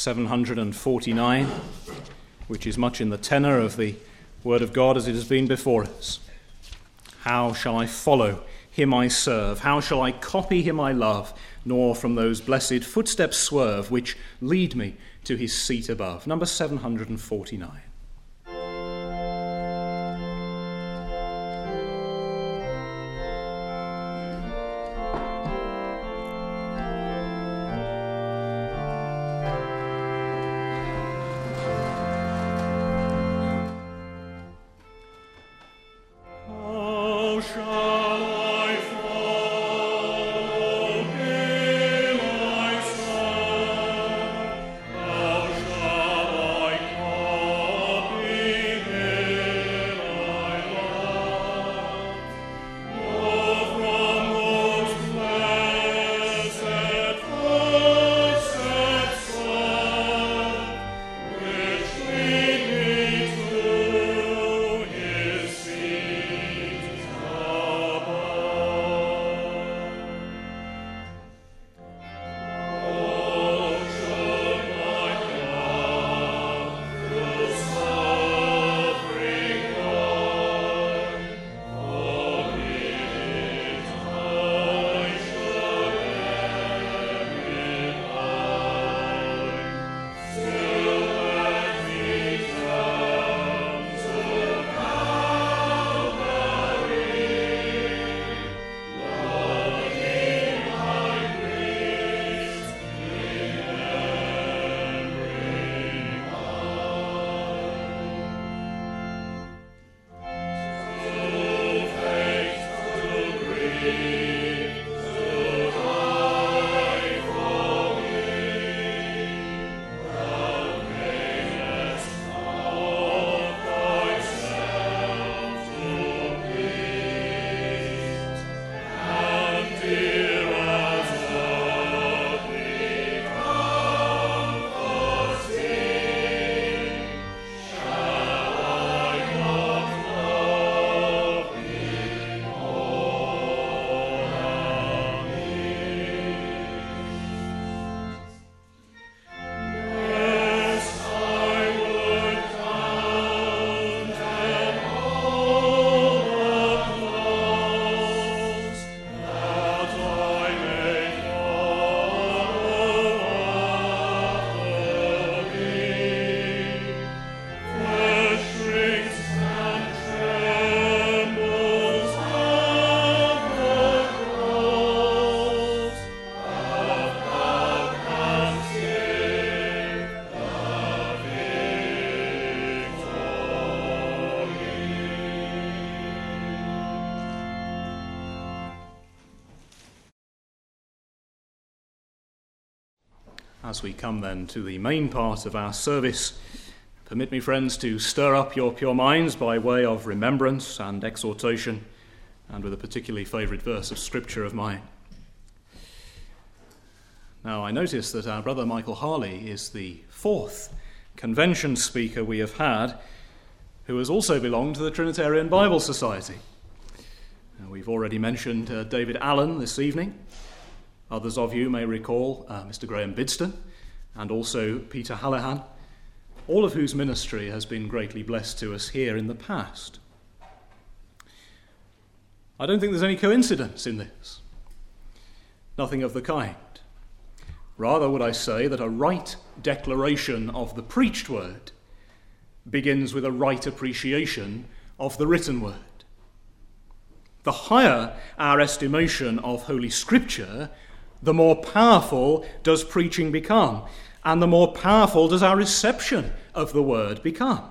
749, which is much in the tenor of the Word of God as it has been before us. How shall I follow him I serve? How shall I copy him I love? Nor from those blessed footsteps swerve, which lead me to his seat above. Number 749. As we come then to the main part of our service, permit me, friends, to stir up your pure minds by way of remembrance and exhortation, and with a particularly favourite verse of Scripture of mine. Now, I notice that our brother Michael Harley is the fourth convention speaker we have had who has also belonged to the Trinitarian Bible Society. We've already mentioned David Allen this evening. Others of you may recall Mr. Graham Bidston and also Peter Hallahan, all of whose ministry has been greatly blessed to us here in the past. I don't think there's any coincidence in this. Nothing of the kind. Rather would I say that a right declaration of the preached word begins with a right appreciation of the written word. The higher our estimation of Holy Scripture, the more powerful does preaching become, and the more powerful does our reception of the word become.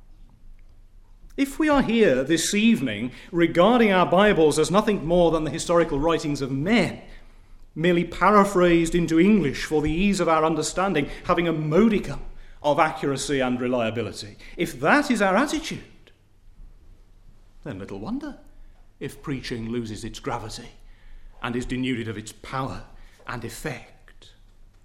If we are here this evening regarding our Bibles as nothing more than the historical writings of men, merely paraphrased into English for the ease of our understanding, having a modicum of accuracy and reliability, if that is our attitude, then little wonder if preaching loses its gravity and is denuded of its power and effect.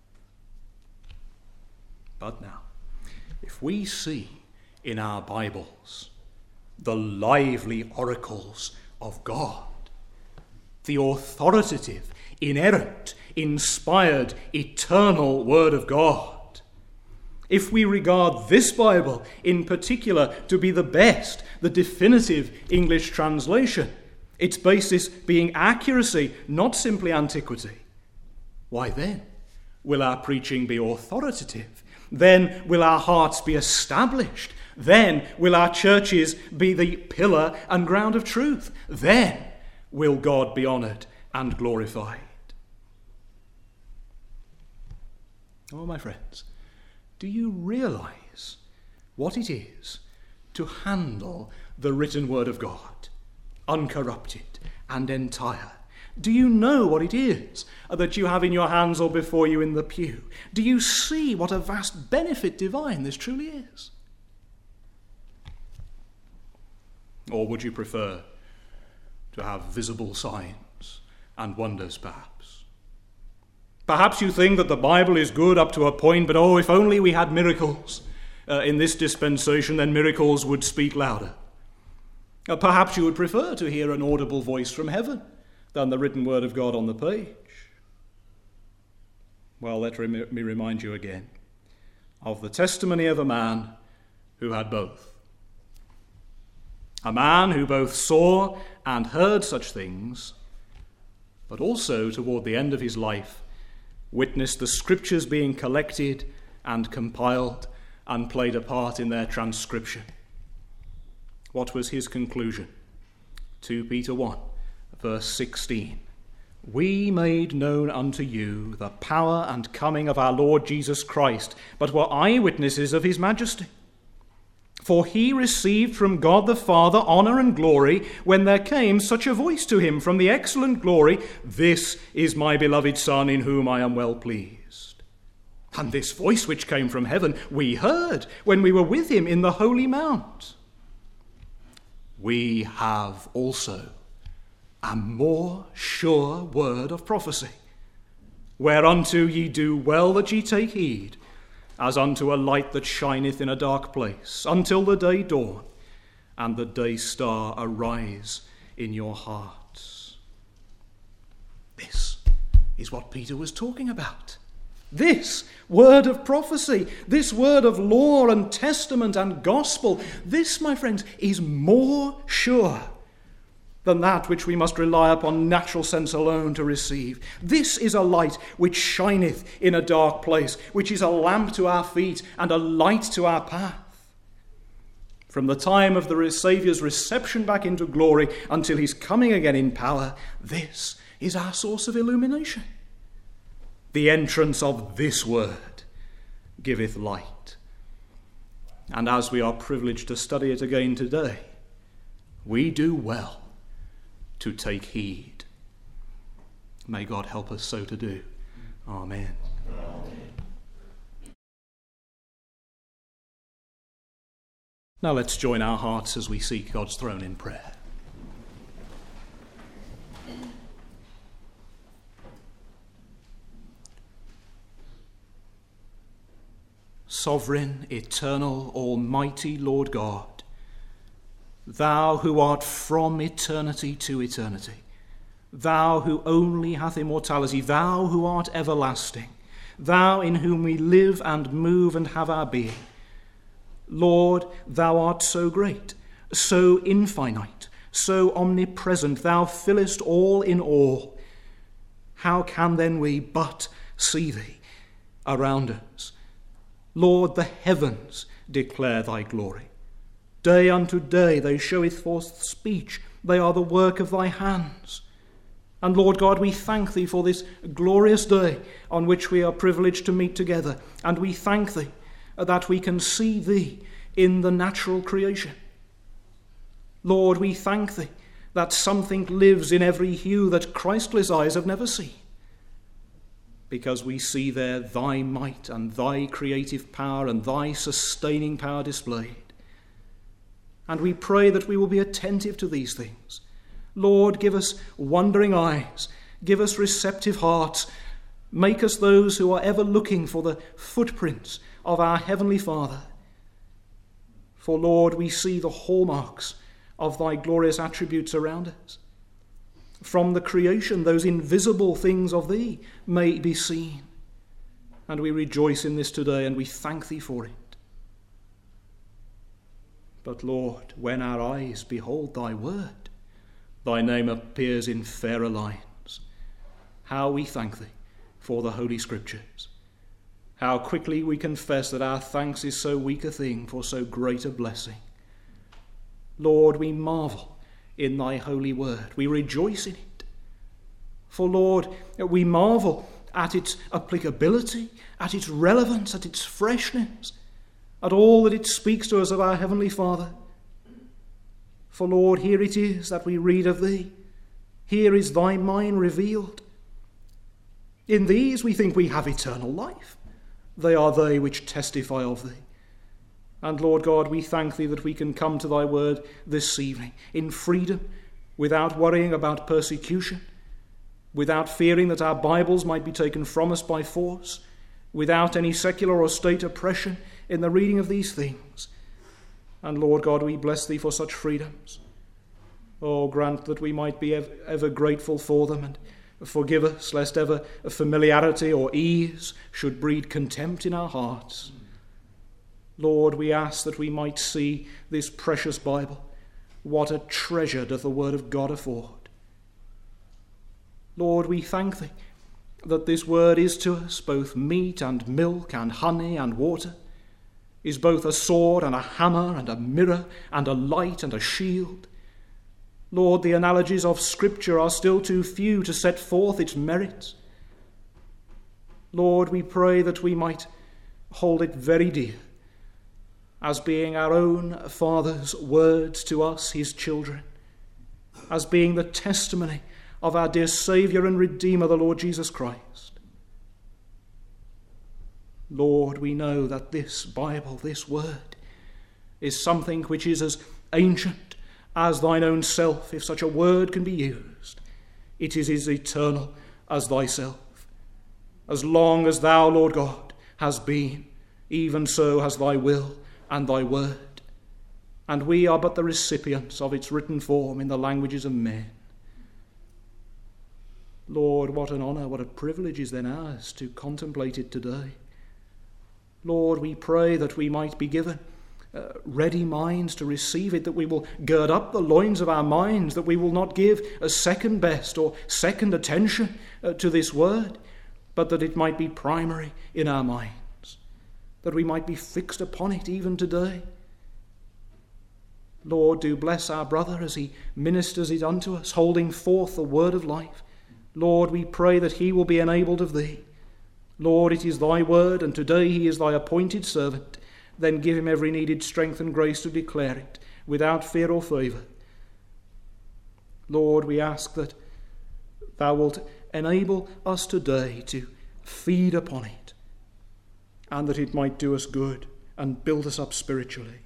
But now, if we see in our Bibles the lively oracles of God, the authoritative, inerrant, inspired, eternal Word of God, if we regard this Bible in particular to be the best, the definitive English translation, its basis being accuracy, not simply antiquity, why then will our preaching be authoritative? Then will our hearts be established? Then will our churches be the pillar and ground of truth? Then will God be honoured and glorified. Oh, my friends, do you realise what it is to handle the written word of God, uncorrupted and entire? Do you know what it is that you have in your hands or before you in the pew? Do you see what a vast benefit divine this truly is? Or would you prefer to have visible signs and wonders, perhaps? Perhaps you think that the Bible is good up to a point, but oh, if only we had miracles in this dispensation, then miracles would speak louder. Perhaps you would prefer to hear an audible voice from heaven than the written word of God on the page. Well, let me remind you again of the testimony of a man who had both. A man who both saw and heard such things, but also toward the end of his life witnessed the scriptures being collected and compiled and played a part in their transcription. What was his conclusion? 2 Peter 1, verse 16. We made known unto you the power and coming of our Lord Jesus Christ, but were eyewitnesses of his majesty. For he received from God the Father honour and glory when there came such a voice to him from the excellent glory, This is my beloved Son, in whom I am well pleased. And this voice which came from heaven we heard when we were with him in the holy mount. We have also a more sure word of prophecy, whereunto ye do well that ye take heed, as unto a light that shineth in a dark place, until the day dawn, and the day star arise in your hearts. This is what Peter was talking about. This word of prophecy, this word of law and testament and gospel, this, my friends, is more sure than that which we must rely upon natural sense alone to receive. This is a light which shineth in a dark place, which is a lamp to our feet and a light to our path. From the time of the Saviour's reception back into glory until his coming again in power, this is our source of illumination. The entrance of this word giveth light. And as we are privileged to study it again today, we do well to take heed. May God help us so to do. Amen. Now let's join our hearts as we seek God's throne in prayer. Sovereign, eternal, almighty Lord God, Thou who art from eternity to eternity, Thou who only hath immortality, Thou who art everlasting, Thou in whom we live and move and have our being. Lord, Thou art so great, so infinite, so omnipresent, Thou fillest all in all. How can then we but see Thee around us? Lord, the heavens declare Thy glory. Day unto day they showeth forth speech. They are the work of Thy hands. And Lord God, we thank Thee for this glorious day on which we are privileged to meet together. And we thank Thee that we can see Thee in the natural creation. Lord, we thank Thee that something lives in every hue that Christless eyes have never seen, because we see there Thy might and Thy creative power and Thy sustaining power displayed. And we pray that we will be attentive to these things. Lord, give us wondering eyes, give us receptive hearts, make us those who are ever looking for the footprints of our Heavenly Father. For, Lord, we see the hallmarks of Thy glorious attributes around us. From the creation, those invisible things of Thee may be seen. and we rejoice in this today, and we thank thee for it. But Lord, when our eyes behold thy word, thy name appears in fairer lines. How we thank thee for the Holy Scriptures. How quickly we confess that our thanks is so weak a thing for so great a blessing. Lord, we marvel in thy holy word. We rejoice in it. For Lord, we marvel at its applicability, at its relevance, at its freshness, at all that it speaks to us of our Heavenly Father. For Lord, here it is that we read of thee. Here is thy mind revealed. In these we think we have eternal life. They are they which testify of thee. And Lord God, we thank thee that we can come to thy word this evening in freedom, without worrying about persecution, without fearing that our Bibles might be taken from us by force, without any secular or state oppression in the reading of these things. And Lord God, we bless thee for such freedoms. Oh, grant that we might be ever grateful for them, and forgive us lest ever familiarity or ease should breed contempt in our hearts. Lord, we ask that we might see this precious Bible. What a treasure doth the word of God afford. Lord, we thank thee that this word is to us both meat and milk and honey and water, is both a sword and a hammer and a mirror and a light and a shield. Lord, the analogies of Scripture are still too few to set forth its merits. Lord, we pray that we might hold it very dear, as being our own Father's words to us, his children, as being the testimony of our dear Saviour and Redeemer, the Lord Jesus Christ. Lord, we know that this Bible, this word, is something which is as ancient as thine own self, if such a word can be used. It is as eternal as thyself. As long as thou, Lord God, hast been, even so has thy will and thy word. And we are but the recipients of its written form in the languages of men. Lord, what an honour, what a privilege is then ours to contemplate it today. Lord, we pray that we might be given ready minds to receive it, that we will gird up the loins of our minds, that we will not give a second best or second attention to this word, but that it might be primary in our minds, that we might be fixed upon it even today. Lord, do bless our brother as he ministers it unto us, holding forth the word of life. Lord, we pray that he will be enabled of thee. Lord, it is thy word, and today he is thy appointed servant. Then give him every needed strength and grace to declare it, without fear or favour. Lord, we ask that thou wilt enable us today to feed upon it, and that it might do us good and build us up spiritually.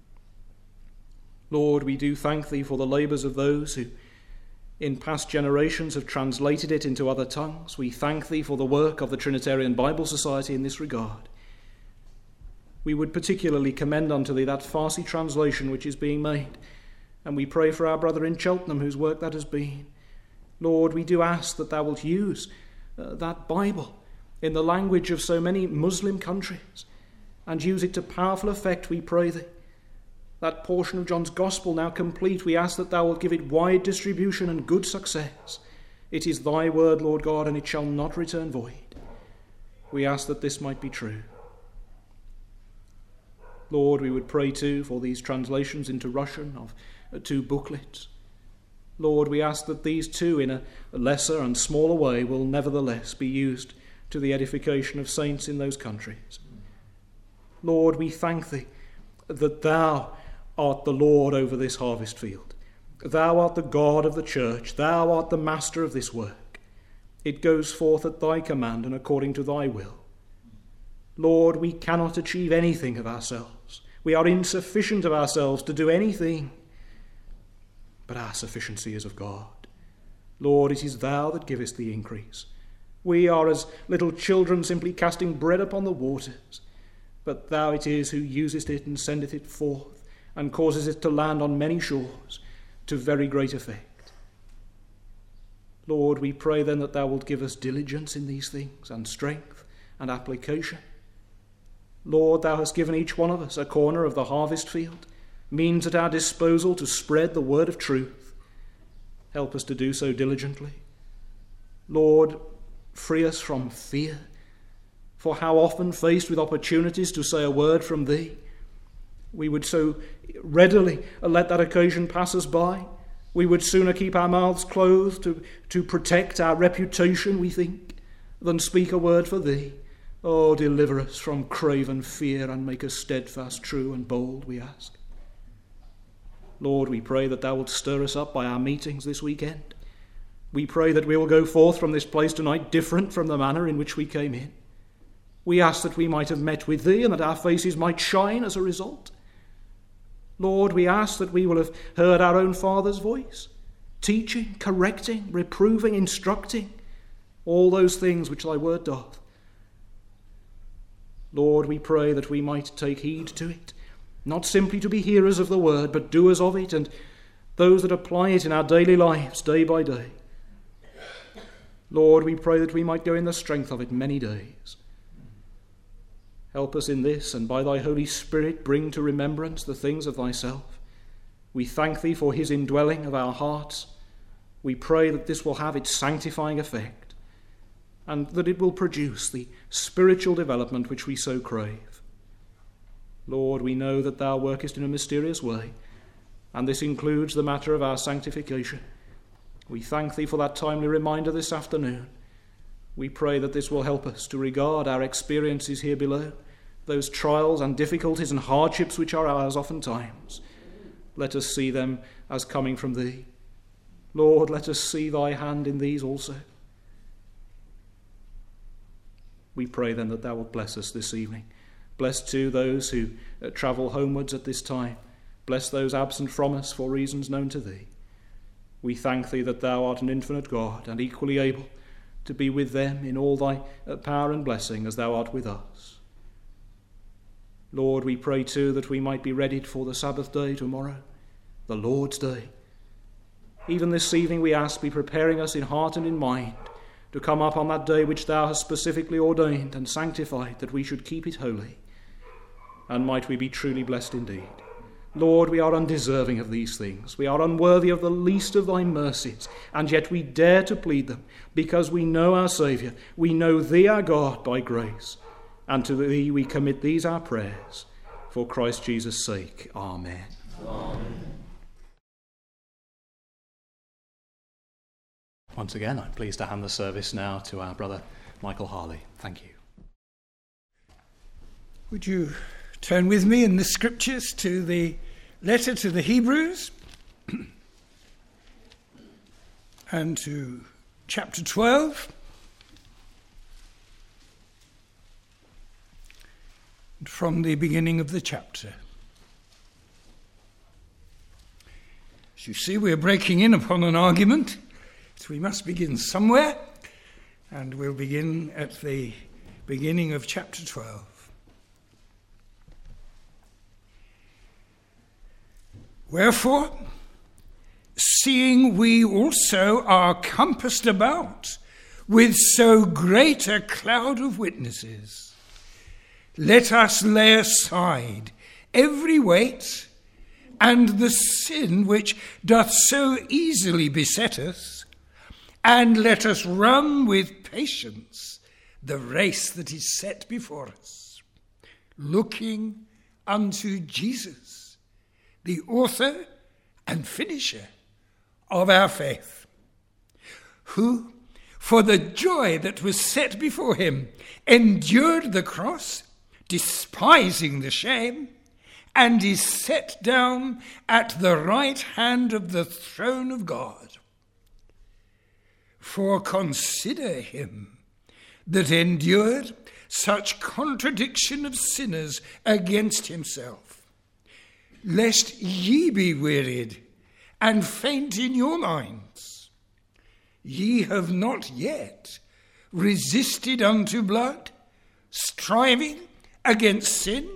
Lord, we do thank thee for the labours of those who in past generations have translated it into other tongues. We thank thee for the work of the Trinitarian Bible Society in this regard. We would particularly commend unto thee that Farsi translation which is being made, and we pray for our brother in Cheltenham whose work that has been. Lord, we do ask that thou wilt use that Bible in the language of so many Muslim countries, and use it to powerful effect, we pray thee. That portion of John's Gospel now complete, we ask that thou wilt give it wide distribution and good success. It is thy word, Lord God, and it shall not return void. We ask that this might be true. Lord, we would pray too for these translations into Russian of 2 booklets. Lord, we ask that these too, in a lesser and smaller way, will nevertheless be used to the edification of saints in those countries. Lord, we thank thee that thou art the Lord over this harvest field. Thou art the God of the church. Thou art the master of this work. It goes forth at thy command and according to thy will. Lord, we cannot achieve anything of ourselves. We are insufficient of ourselves to do anything. But our sufficiency is of God. Lord, it is thou that givest the increase. We are as little children simply casting bread upon the waters. But thou it is who usest it and sendeth it forth, and causes it to land on many shores, to very great effect. Lord, we pray then that thou wilt give us diligence in these things, and strength, and application. Lord, thou hast given each one of us a corner of the harvest field, means at our disposal to spread the word of truth. Help us to do so diligently. Lord, free us from fear, for how often, faced with opportunities to say a word from thee, we would so readily let that occasion pass us by. We would sooner keep our mouths closed to protect our reputation, we think, than speak a word for thee. Oh, deliver us from craven fear and make us steadfast, true, and bold, we ask. Lord, we pray that thou wilt stir us up by our meetings this weekend. We pray that we will go forth from this place tonight different from the manner in which we came in. We ask that we might have met with thee and that our faces might shine as a result. Lord, we ask that we will have heard our own Father's voice, teaching, correcting, reproving, instructing, all those things which thy word doth. Lord, we pray that we might take heed to it, not simply to be hearers of the word, but doers of it, and those that apply it in our daily lives, day by day. Lord, we pray that we might go in the strength of it many days. Help us in this, and by thy Holy Spirit bring to remembrance the things of thyself. We thank thee for his indwelling of our hearts. We pray that this will have its sanctifying effect, and that it will produce the spiritual development which we so crave. Lord, we know that thou workest in a mysterious way, and this includes the matter of our sanctification. We thank thee for that timely reminder this afternoon. We pray that this will help us to regard our experiences here below, those trials and difficulties and hardships which are ours oftentimes. Let us see them as coming from thee. Lord, let us see thy hand in these also. We pray then that thou wilt bless us this evening. Bless too those who travel homewards at this time. Bless those absent from us for reasons known to thee. We thank thee that thou art an infinite God and equally able to be with them in all thy power and blessing as thou art with us. Lord, we pray too that we might be readied for the Sabbath day tomorrow, the Lord's day. Even this evening we ask, be preparing us in heart and in mind to come up on that day which thou hast specifically ordained and sanctified that we should keep it holy. And might we be truly blessed indeed. Lord, we are undeserving of these things. We are unworthy of the least of thy mercies, and yet we dare to plead them because we know our Saviour. We know thee, our God, by grace. And to thee we commit these our prayers. For Christ Jesus' sake. Amen. Amen. Once again, I'm pleased to hand the service now to our brother Michael Harley. Thank you. Would you turn with me in the scriptures to the letter to the Hebrews and to chapter 12. From the beginning of the chapter. As you see, we're breaking in upon an argument, so we must begin somewhere, and we'll begin at the beginning of chapter 12. Wherefore, seeing we also are compassed about with so great a cloud of witnesses, let us lay aside every weight and the sin which doth so easily beset us, and let us run with patience the race that is set before us, looking unto Jesus, the author and finisher of our faith, who, for the joy that was set before him, endured the cross, despising the shame, and is set down at the right hand of the throne of God. For consider him that endured such contradiction of sinners against himself, lest ye be wearied and faint in your minds. Ye have not yet resisted unto blood, striving against sin,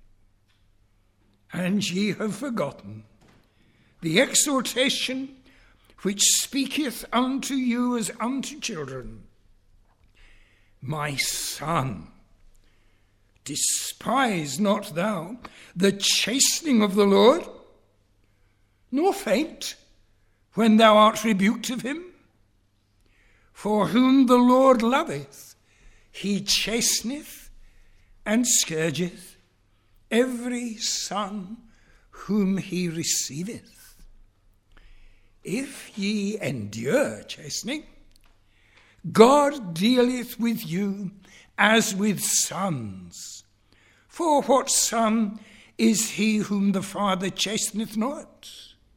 and ye have forgotten the exhortation which speaketh unto you as unto children. My son, Despise not thou the chastening of the Lord, nor faint when thou art rebuked of him. For whom the Lord loveth, he chasteneth and scourgeth every son whom he receiveth. If ye endure chastening, God dealeth with you as with sons. For what son is he whom the Father chasteneth not?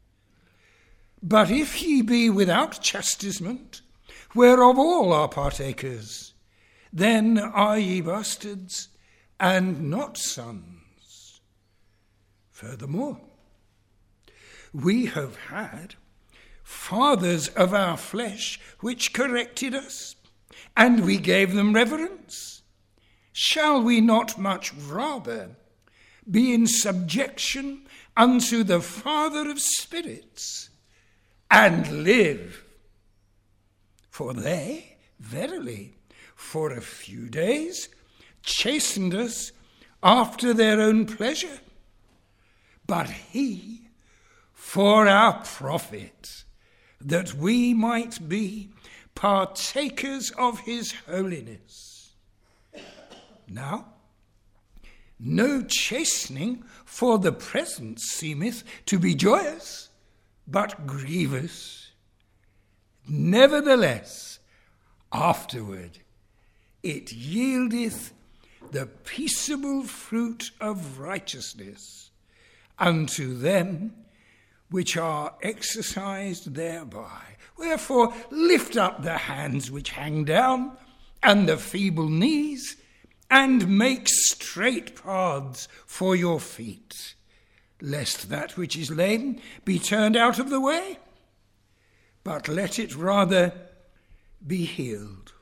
But if ye be without chastisement, whereof all are partakers, then are ye bastards and not sons. Furthermore, we have had fathers of our flesh which corrected us, and we gave them reverence. Shall we not much rather be in subjection unto the Father of spirits, and live? For they, verily, for a few days chastened us after their own pleasure, but he for our profit, that we might be partakers of his holiness. Now, no chastening for the present seemeth to be joyous, but grievous. Nevertheless, afterward it yieldeth the peaceable fruit of righteousness unto them which are exercised thereby. Wherefore lift up the hands which hang down, and the feeble knees, and make straight paths for your feet, lest that which is lame be turned out of the way, but let it rather be healed.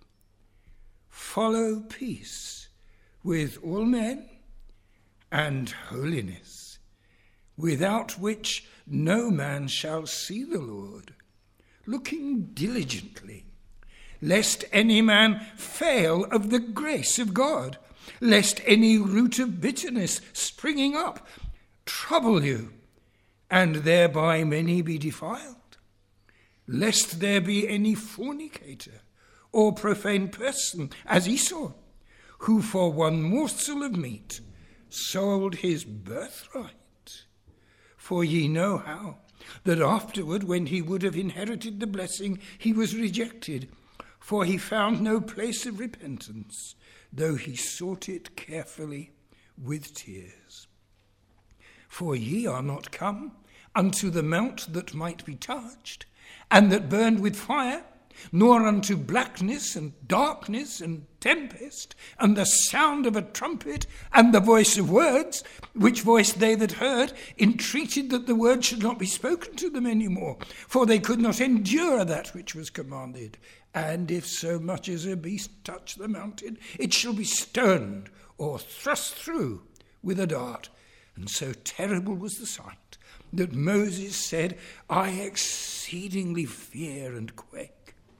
Follow peace with all men, and holiness, without which no man shall see the Lord, looking diligently, lest any man fail of the grace of God, lest any root of bitterness springing up trouble you, and thereby many be defiled, lest there be any fornicator or profane person, as Esau, who for one morsel of meat sold his birthright. For ye know how that afterward, when he would have inherited the blessing, he was rejected, for he found no place of repentance, though he sought it carefully with tears. For ye are not come unto the mount that might be touched, and that burned with fire, nor unto blackness and darkness and tempest, and the sound of a trumpet, and the voice of words, which voice they that heard entreated that the word should not be spoken to them any more, for they could not endure that which was commanded. And if so much as a beast touch the mountain, it shall be stoned or thrust through with a dart. And so terrible was the sight that Moses said, I exceedingly fear and quake.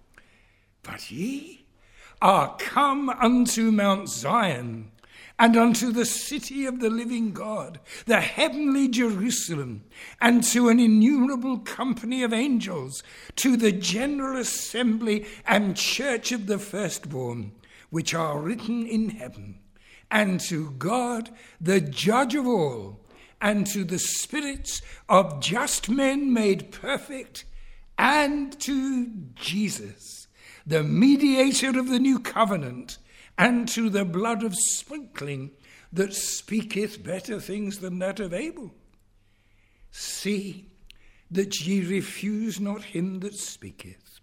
But ye are come unto Mount Zion, and unto the city of the living God, the heavenly Jerusalem, and to an innumerable company of angels, to the general assembly and church of the firstborn, which are written in heaven, and to God, the judge of all, and to the spirits of just men made perfect, and to Jesus, the mediator of the new covenant, and to the blood of sprinkling that speaketh better things than that of Abel. See that ye refuse not him that speaketh.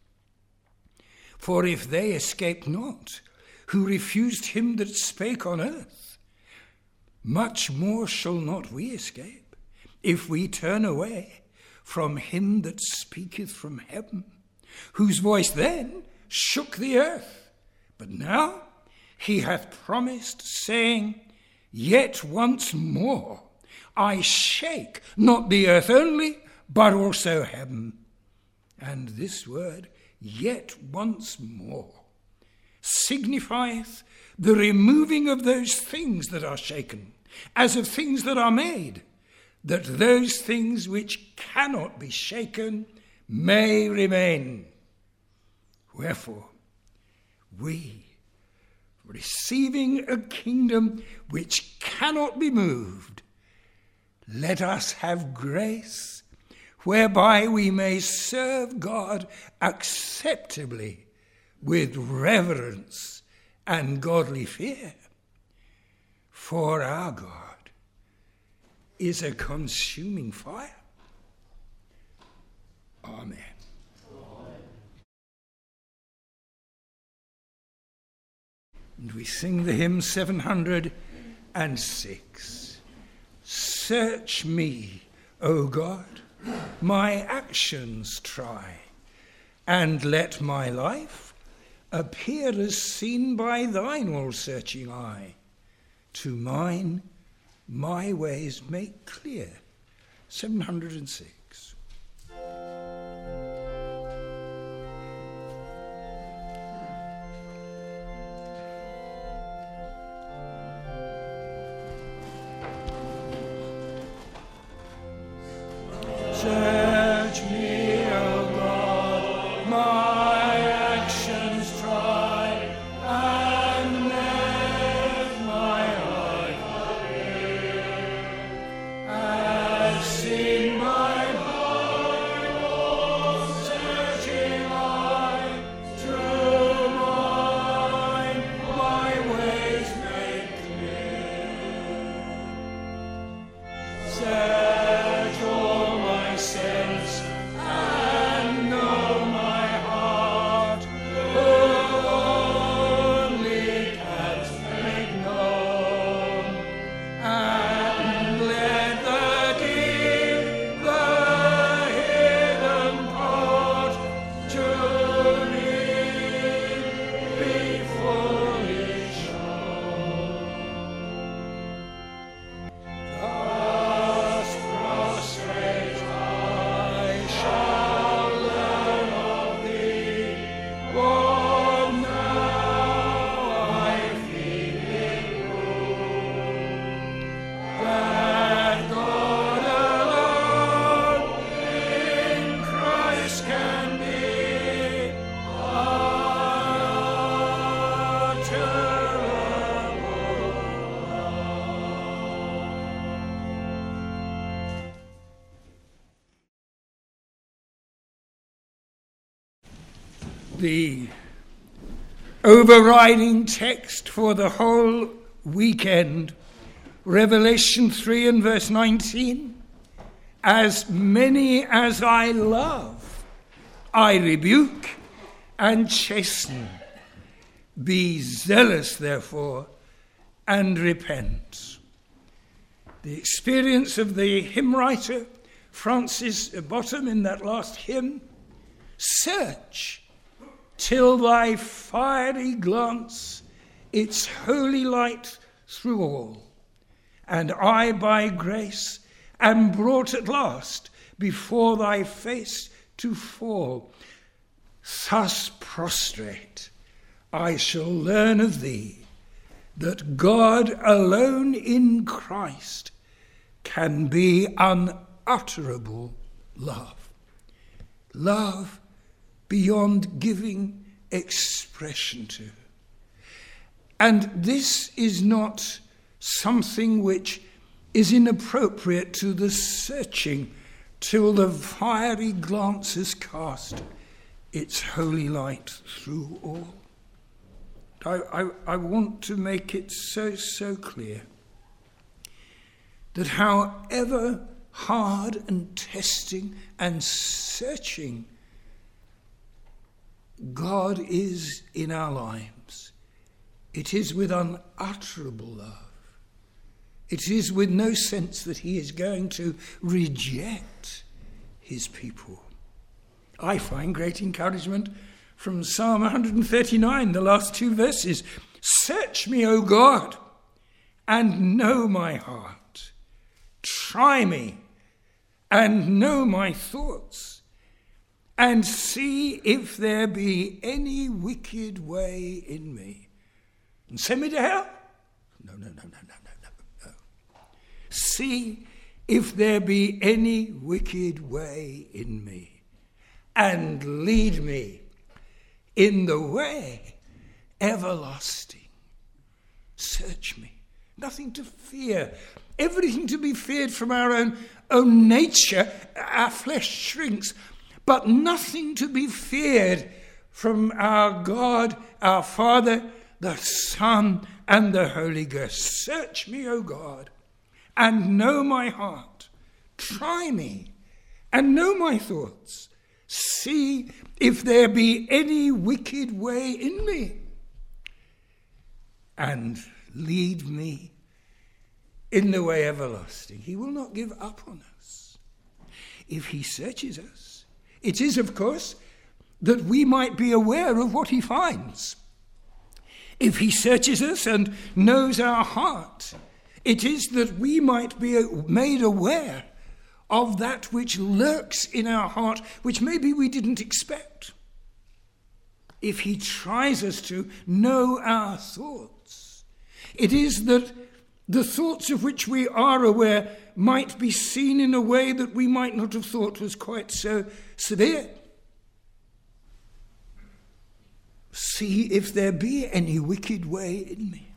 For if they escaped not, who refused him that spake on earth, much more shall not we escape, if we turn away from him that speaketh from heaven, whose voice then shook the earth. But now he hath promised, saying, Yet once more I shake not the earth only, but also heaven. And this word, yet once more, signifieth the removing of those things that are shaken, as of things that are made, that those things which cannot be shaken may remain. Wherefore, we, receiving a kingdom which cannot be moved, let us have grace whereby we may serve God acceptably with reverence and godly fear. For our God is a consuming fire. Amen. And we sing the hymn 706. Search me, O God, my actions try, and let my life appear as seen by thine all-searching eye. To mine, my ways make clear. 706. Search me, O God, my actions try, and let my life appear as seen by thine all-searching eye. Through mine, my ways make clear. Search all my sense and know my heart, only canst make known, and let the deep, the hidden part to me be fully shown. Thus prostrate I shall learn of thee, what now I feel it prove, that God alone in Christ can be the overriding text for the whole weekend, Revelation 3 and verse 19. As many as I love, I rebuke and chasten. Be zealous, therefore, and repent. The experience of the hymn writer, Francis Bottom, in that last hymn: search till thy fiery glance its holy light through all, and I by grace am brought at last before thy face to fall. Thus prostrate I shall learn of thee that God alone in Christ can be unutterable love. Love beyond giving expression to. And this is not something which is inappropriate to the searching till the fiery glance has cast its holy light through all. I want to make it so clear that however hard and testing and searching God is in our lives, it is with unutterable love. It is with no sense that he is going to reject his people. I find great encouragement from Psalm 139, the last two verses. Search me, O God, and know my heart. Try me and know my thoughts, and see if there be any wicked way in me. And send me to hell? No. See if there be any wicked way in me, and lead me in the way everlasting. Search me. Nothing to fear. Everything to be feared from our own nature. Our flesh shrinks. But nothing to be feared from our God, our Father, the Son, and the Holy Ghost. Search me, O God, and know my heart. Try me, and know my thoughts. See if there be any wicked way in me, and lead me in the way everlasting. He will not give up on us. If he searches us, it is, of course, that we might be aware of what he finds. If he searches us and knows our heart, it is that we might be made aware of that which lurks in our heart, which maybe we didn't expect. If he tries us to know our thoughts, it is that the thoughts of which we are aware might be seen in a way that we might not have thought was quite so severe. See if there be any wicked way in me.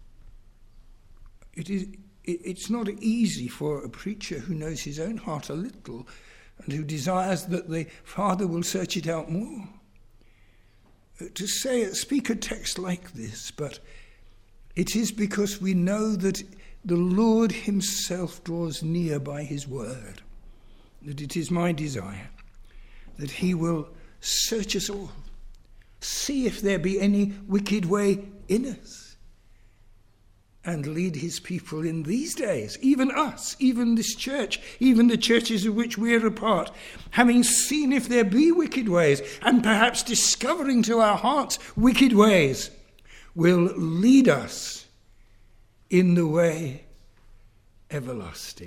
It's not easy for a preacher who knows his own heart a little and who desires that the Father will search it out more, to speak a text like this, but it is because we know that the Lord himself draws near by his word, that it is my desire that he will search us all, see if there be any wicked way in us, and lead his people in these days, even us, even this church, even the churches of which we are a part, having seen if there be wicked ways, and perhaps discovering to our hearts wicked ways, will lead us in the way everlasting.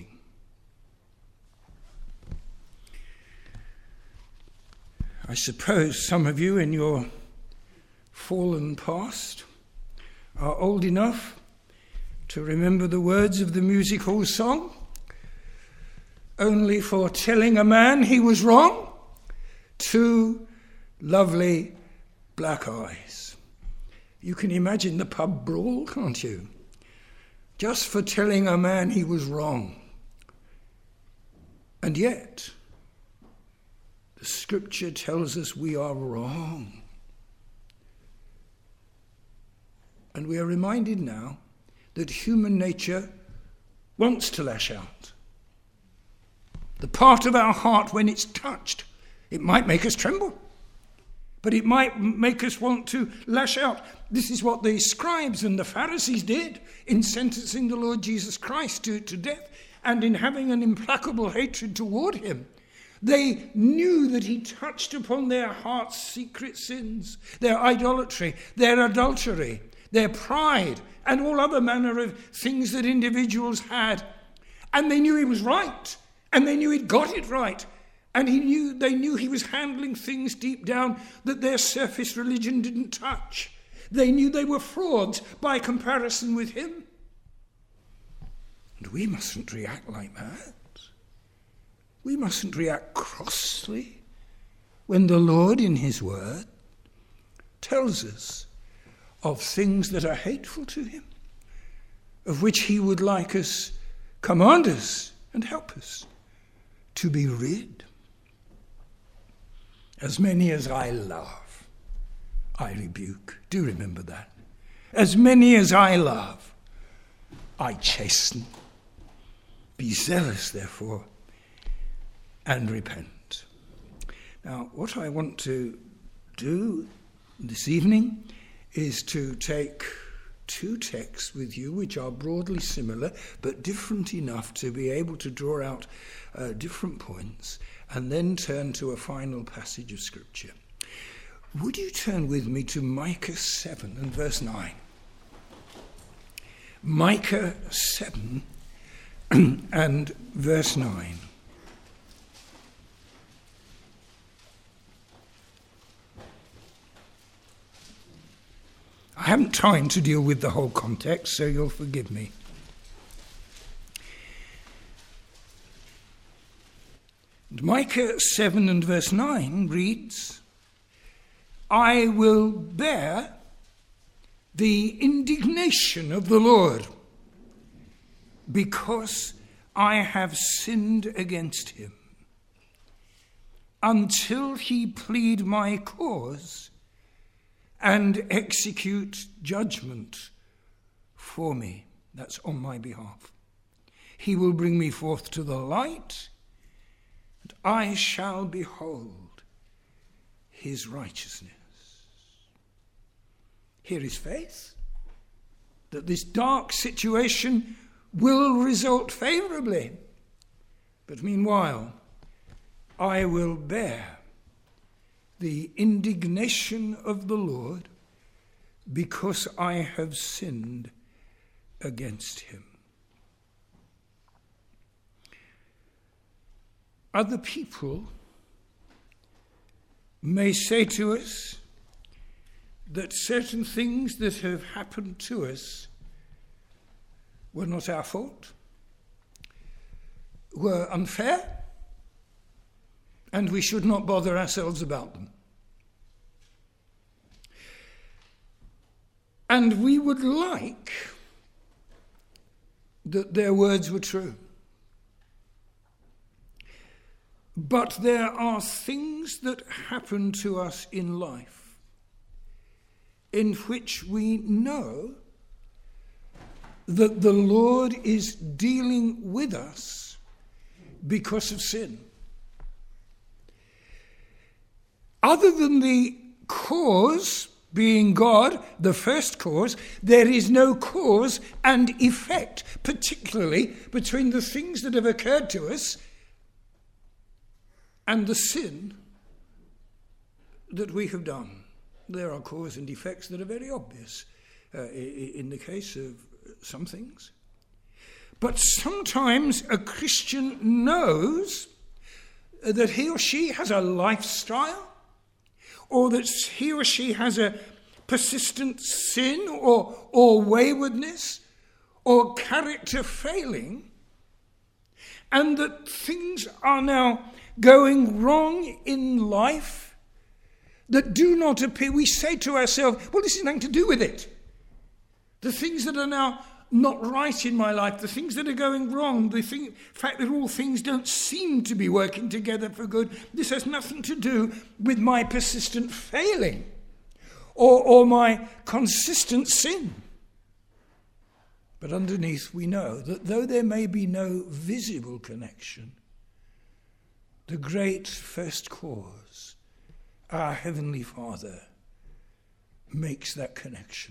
I suppose some of you in your fallen past are old enough to remember the words of the music hall song, only for telling a man he was wrong, 2 lovely black eyes. You can imagine the pub brawl, can't you? Just for telling a man he was wrong. And yet, the scripture tells us we are wrong. And we are reminded now that human nature wants to lash out. The part of our heart, when it's touched, it might make us tremble, but it might make us want to lash out. This is what the scribes and the Pharisees did in sentencing the Lord Jesus Christ to death and in having an implacable hatred toward him. They knew that he touched upon their heart's secret sins, their idolatry, their adultery, their pride, and all other manner of things that individuals had. And they knew he was right, and they knew he'd got it right, and they knew he was handling things deep down that their surface religion didn't touch. They knew they were frauds by comparison with him. And we mustn't react like that. We mustn't react crossly when the Lord in his word tells us of things that are hateful to him, of which he would like us, command us, and help us to be rid. As many as I love, I rebuke. Do remember that. As many as I love, I chasten. Be zealous, therefore, and repent. Now, what I want to do this evening is to take 2 texts with you which are broadly similar but different enough to be able to draw out different points, and then turn to a final passage of Scripture. Would you turn with me to Micah 7 and verse 9? Micah 7 and verse 9. I haven't time to deal with the whole context, so you'll forgive me. Micah 7 and verse 9 reads, I will bear the indignation of the Lord because I have sinned against him, until he plead my cause and execute judgment for me. That's on my behalf. He will bring me forth to the light, and I shall behold his righteousness. Here is faith, that this dark situation will result favourably. But meanwhile, I will bear the indignation of the Lord because I have sinned against him. Other people may say to us that certain things that have happened to us were not our fault, were unfair, and we should not bother ourselves about them. And we would like that their words were true. But there are things that happen to us in life in which we know that the Lord is dealing with us because of sin. Other than the cause being God, the first cause, there is no cause and effect, particularly between the things that have occurred to us and the sin that we have done. There are cause and effects that are very obvious in the case of some things. But sometimes a Christian knows that he or she has a lifestyle, or that he or she has a persistent sin or waywardness or character failing, and that things are now going wrong in life that do not appear. We say to ourselves, well, this is nothing to do with it. The things that are now not right in my life, the things that are going wrong, the fact that all things don't seem to be working together for good, this has nothing to do with my persistent failing or my consistent sin. But underneath we know that though there may be no visible connection, the great first cause, our Heavenly Father, makes that connection.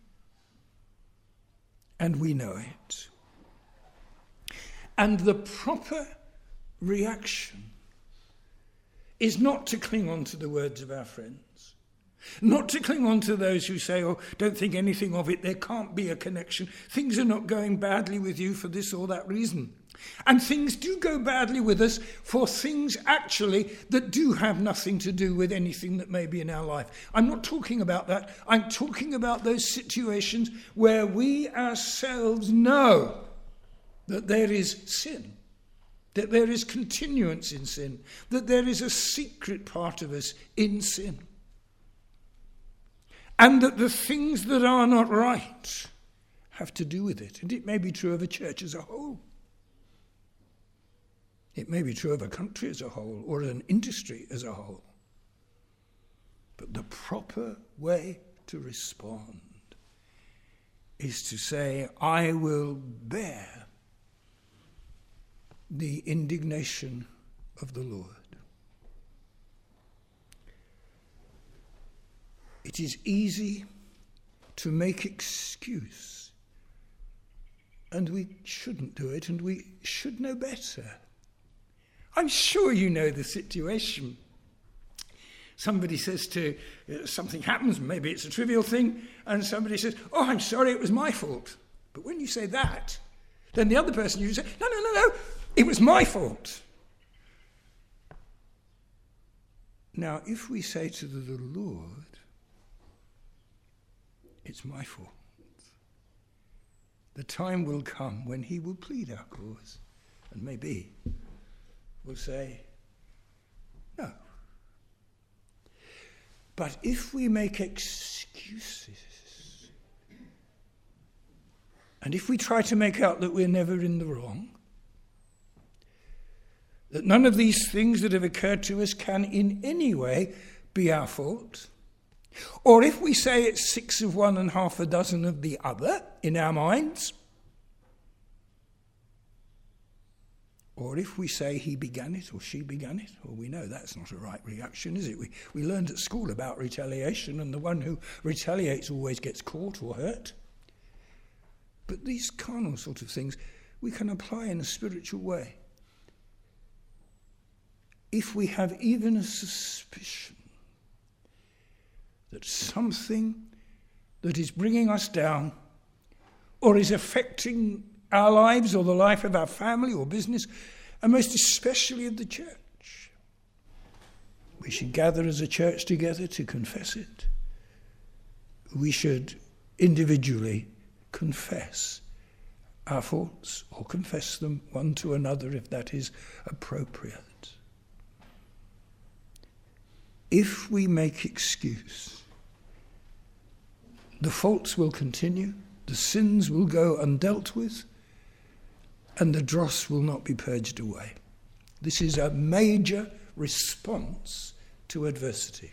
And we know it. And the proper reaction is not to cling on to the words of our friends, not to cling on to those who say, oh, don't think anything of it, there can't be a connection. Things are not going badly with you for this or that reason. And things do go badly with us for things actually that do have nothing to do with anything that may be in our life. I'm not talking about that. I'm talking about those situations where we ourselves know that there is sin, that there is continuance in sin, that there is a secret part of us in sin, and that the things that are not right have to do with it. And it may be true of a church as a whole. It may be true of a country as a whole or an industry as a whole. But the proper way to respond is to say, I will bear the indignation of the Lord. It is easy to make excuse, and we shouldn't do it, and we should know better. I'm sure you know the situation. Somebody says something happens, maybe it's a trivial thing, and somebody says, oh, I'm sorry, it was my fault. But when you say that, then the other person, you say, no, it was my fault. Now, if we say to the Lord, It's my fault. The time will come when he will plead our cause, and maybe we'll say, no. But if we make excuses, and if we try to make out that we're never in the wrong, that none of these things that have occurred to us can in any way be our fault, or if we say it's 6 of one and half a dozen of the other in our minds, or if we say he began it or she began it, well, we know that's not a right reaction, is it? We learned at school about retaliation, and the one who retaliates always gets caught or hurt. But these carnal sort of things we can apply in a spiritual way. If we have even a suspicion that something that is bringing us down or is affecting our lives or the life of our family or business, and most especially of the church, we should gather as a church together to confess it. We should individually confess our faults, or confess them one to another if that is appropriate. If we make excuse, the faults will continue, the sins will go undealt with, and the dross will not be purged away. This is a major response to adversity.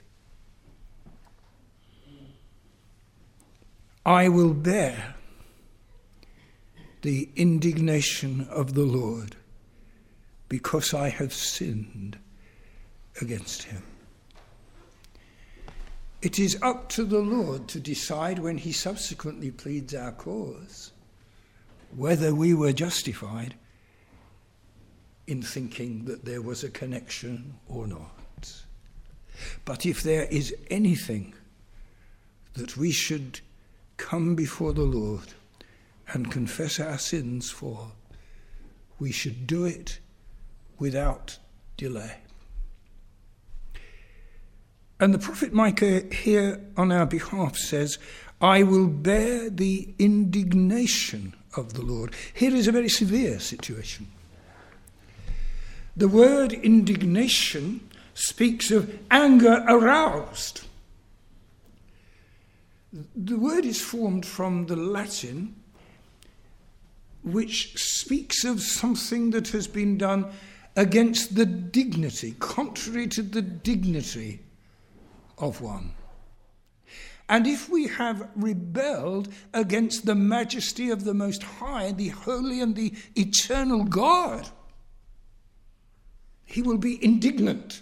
I will bear the indignation of the Lord because I have sinned against him. It is up to the Lord to decide, when he subsequently pleads our cause, whether we were justified in thinking that there was a connection or not. But if there is anything that we should come before the Lord and confess our sins for, we should do it without delay. And the prophet Micah here on our behalf says, I will bear the indignation of the Lord. Here is a very severe situation. The word indignation speaks of anger aroused. The word is formed from the Latin, which speaks of something that has been done against the dignity, contrary to the dignity of one. And if we have rebelled against the majesty of the Most High, the holy and the eternal God, he will be indignant.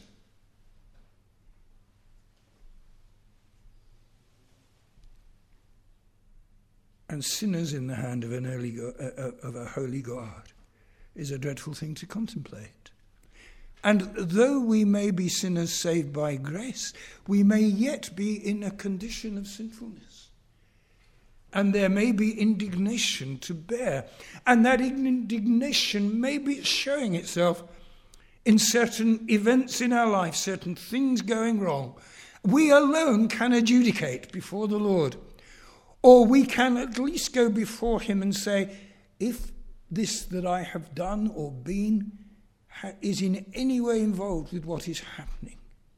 And sinners in the hand of a holy God is a dreadful thing to contemplate. And though we may be sinners saved by grace, we may yet be in a condition of sinfulness. And there may be indignation to bear. And that indignation may be showing itself in certain events in our life, certain things going wrong. We alone can adjudicate before the Lord. Or we can at least go before him and say, if this that I have done or been is in any way involved with what is happening,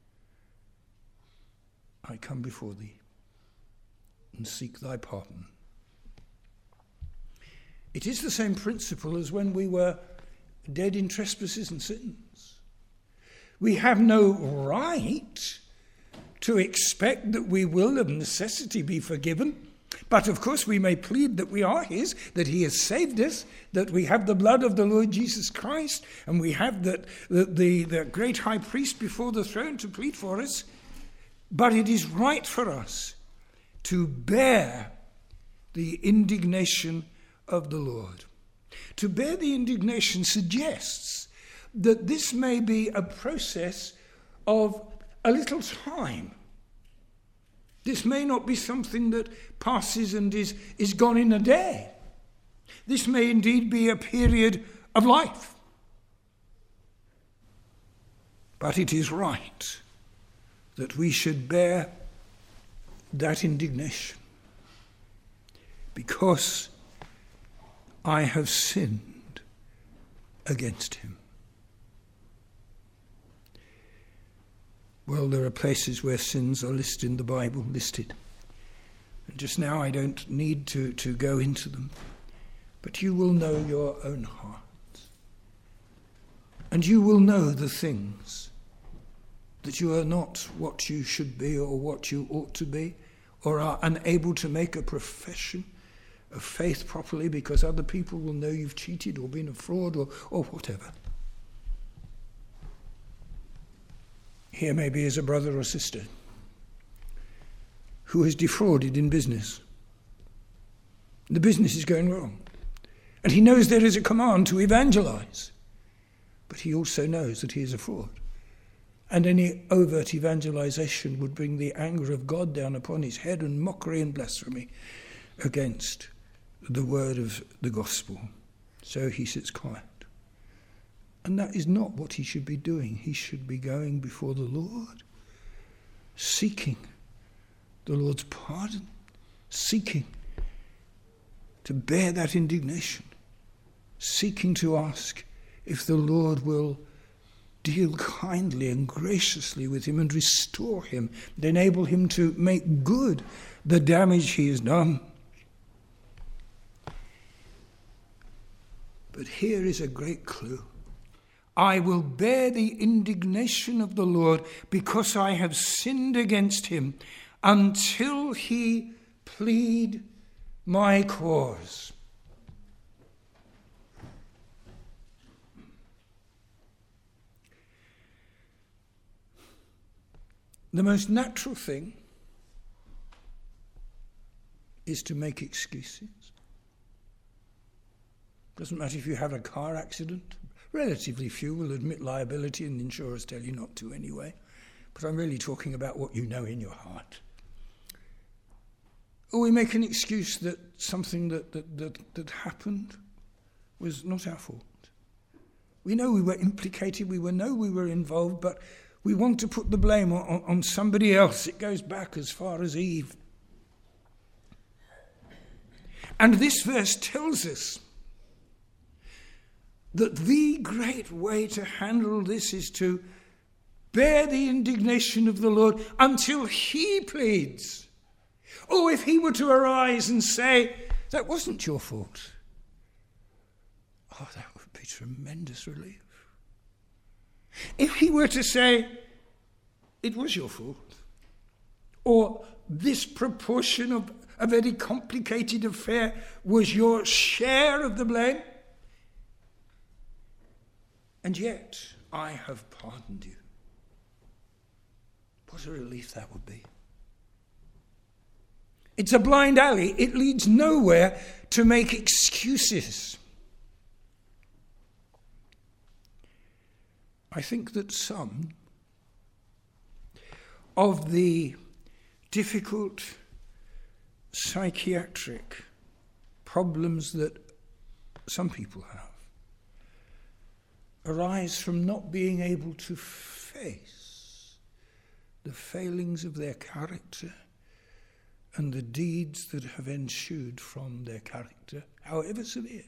I come before thee and seek thy pardon. It is the same principle as when we were dead in trespasses and sins. We have no right to expect that we will of necessity be forgiven. But of course we may plead that we are his, that he has saved us, that we have the blood of the Lord Jesus Christ, and we have the great high priest before the throne to plead for us. But it is right for us to bear the indignation of the Lord. To bear the indignation suggests that this may be a process of a little time. This may not be something that passes and is gone in a day. This may indeed be a period of life. But it is right that we should bear that indignation. because I have sinned against him. Well, there are places where sins are listed in the Bible, And just now I don't need to go into them. But you will know your own heart. And you will know the things that you are not what you should be or what you ought to be, or are unable to make a profession of faith properly because other people will know you've cheated or been a fraud or whatever. Here maybe is a brother or sister who has defrauded in business. The business is going wrong. And he knows there is a command to evangelize. But he also knows that he is a fraud. And any overt evangelization would bring the anger of God down upon his head and mockery and blasphemy against the word of the gospel. So he sits quiet. And that is not what he should be doing. He should be going before the Lord, seeking the Lord's pardon, seeking to bear that indignation, seeking to ask if the Lord will deal kindly and graciously with him and restore him, and enable him to make good the damage he has done. But here is a great clue. I will bear the indignation of the Lord because I have sinned against him until he plead my cause. The most natural thing is to make excuses. Doesn't matter if you have a car accident. Relatively few will admit liability, and the insurers tell you not to anyway. But I'm really talking about what you know in your heart. Or we make an excuse that something that happened was not our fault. We know we were implicated, we know we were involved, but we want to put the blame on somebody else. It goes back as far as Eve. And this verse tells us that the great way to handle this is to bear the indignation of the Lord until he pleads. Oh, if he were to arise and say, that wasn't your fault. Oh, that would be tremendous relief. If he were to say, it was your fault, or this proportion of a very complicated affair was your share of the blame, and yet I have pardoned you. What a relief that would be. It's a blind alley. It leads nowhere to make excuses. I think that some of the difficult psychiatric problems that some people have arise from not being able to face the failings of their character and the deeds that have ensued from their character, however severe.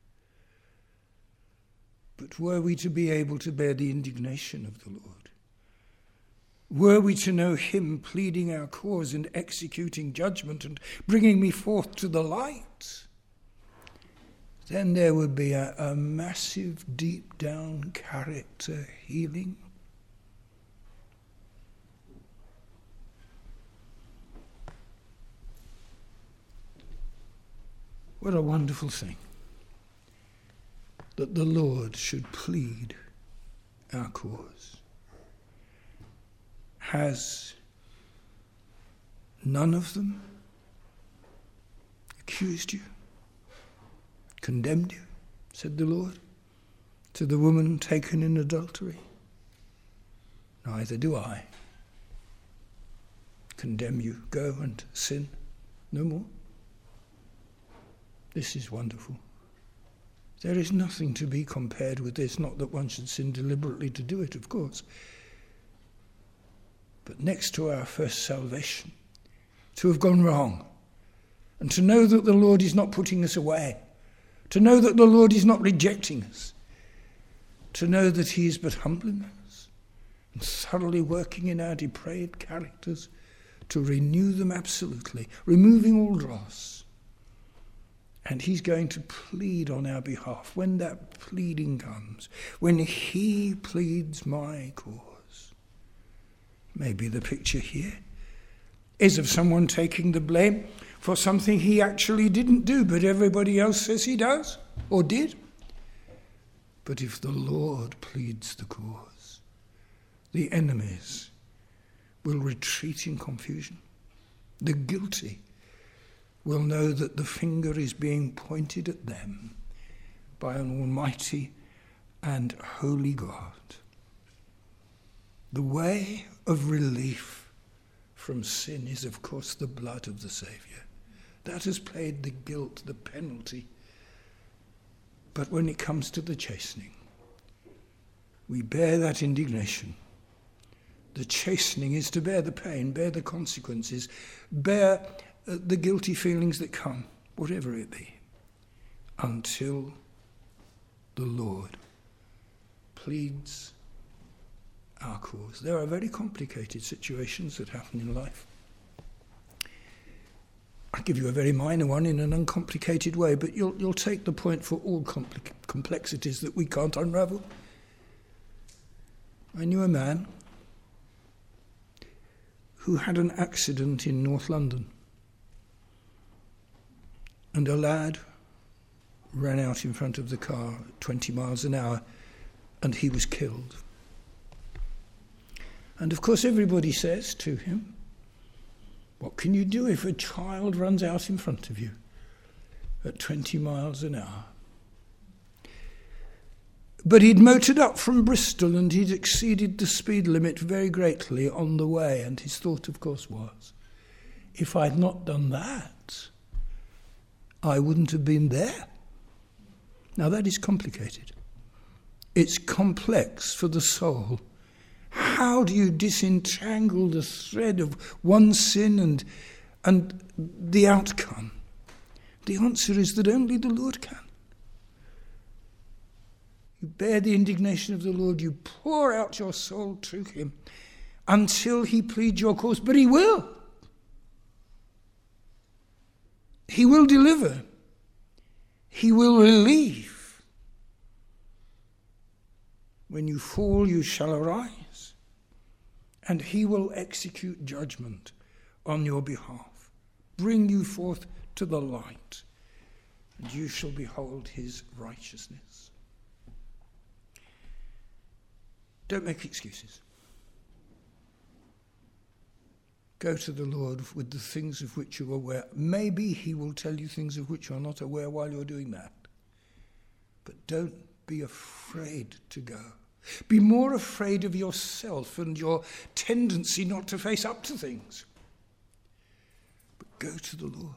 But were we to be able to bear the indignation of the Lord, were we to know him pleading our cause and executing judgment and bringing me forth to the light, then there would be a massive, deep-down character healing. What a wonderful thing that the Lord should plead our cause. Has none of them accused you, condemned you, said the Lord, to the woman taken in adultery? Neither do I condemn you. Go and sin no more. This is wonderful. There is nothing to be compared with this. Not that one should sin deliberately to do it, of course. But next to our first salvation, to have gone wrong and to know that the Lord is not putting us away, to know that the Lord is not rejecting us, to know that he is but humbling us and thoroughly working in our depraved characters to renew them absolutely, removing all dross. And he's going to plead on our behalf. When that pleading comes, when he pleads my cause, maybe the picture here is of someone taking the blame for something he actually didn't do, but everybody else says he does or did. But if the Lord pleads the cause, the enemies will retreat in confusion. The guilty will know that the finger is being pointed at them by an almighty and holy God. The way of relief from sin is, of course, the blood of the Saviour. That has paid the guilt, the penalty. But when it comes to the chastening, we bear that indignation. The chastening is to bear the pain, bear the consequences, bear the guilty feelings that come, whatever it be, until the Lord pleads our cause. There are very complicated situations that happen in life. I'll give you a very minor one in an uncomplicated way, but you'll take the point for all complexities that we can't unravel. I knew a man who had an accident in North London, and a lad ran out in front of the car at 20 miles an hour, and he was killed. And of course everybody says to him, what can you do if a child runs out in front of you at 20 miles an hour? But he'd motored up from Bristol and he'd exceeded the speed limit very greatly on the way, and his thought, of course, was, if I'd not done that, I wouldn't have been there. Now that is complicated. It's complex for the soul. How do you disentangle the thread of one sin and the outcome? The answer is that only the Lord can. You bear the indignation of the Lord, you pour out your soul to him until he pleads your cause, but he will. He will deliver. He will relieve. When you fall, you shall arise, and he will execute judgment on your behalf, bring you forth to the light, and you shall behold his righteousness. Don't make excuses. Go to the Lord with the things of which you're aware. Maybe he will tell you things of which you're not aware while you're doing that. But don't be afraid to go. Be more afraid of yourself and your tendency not to face up to things. But go to the Lord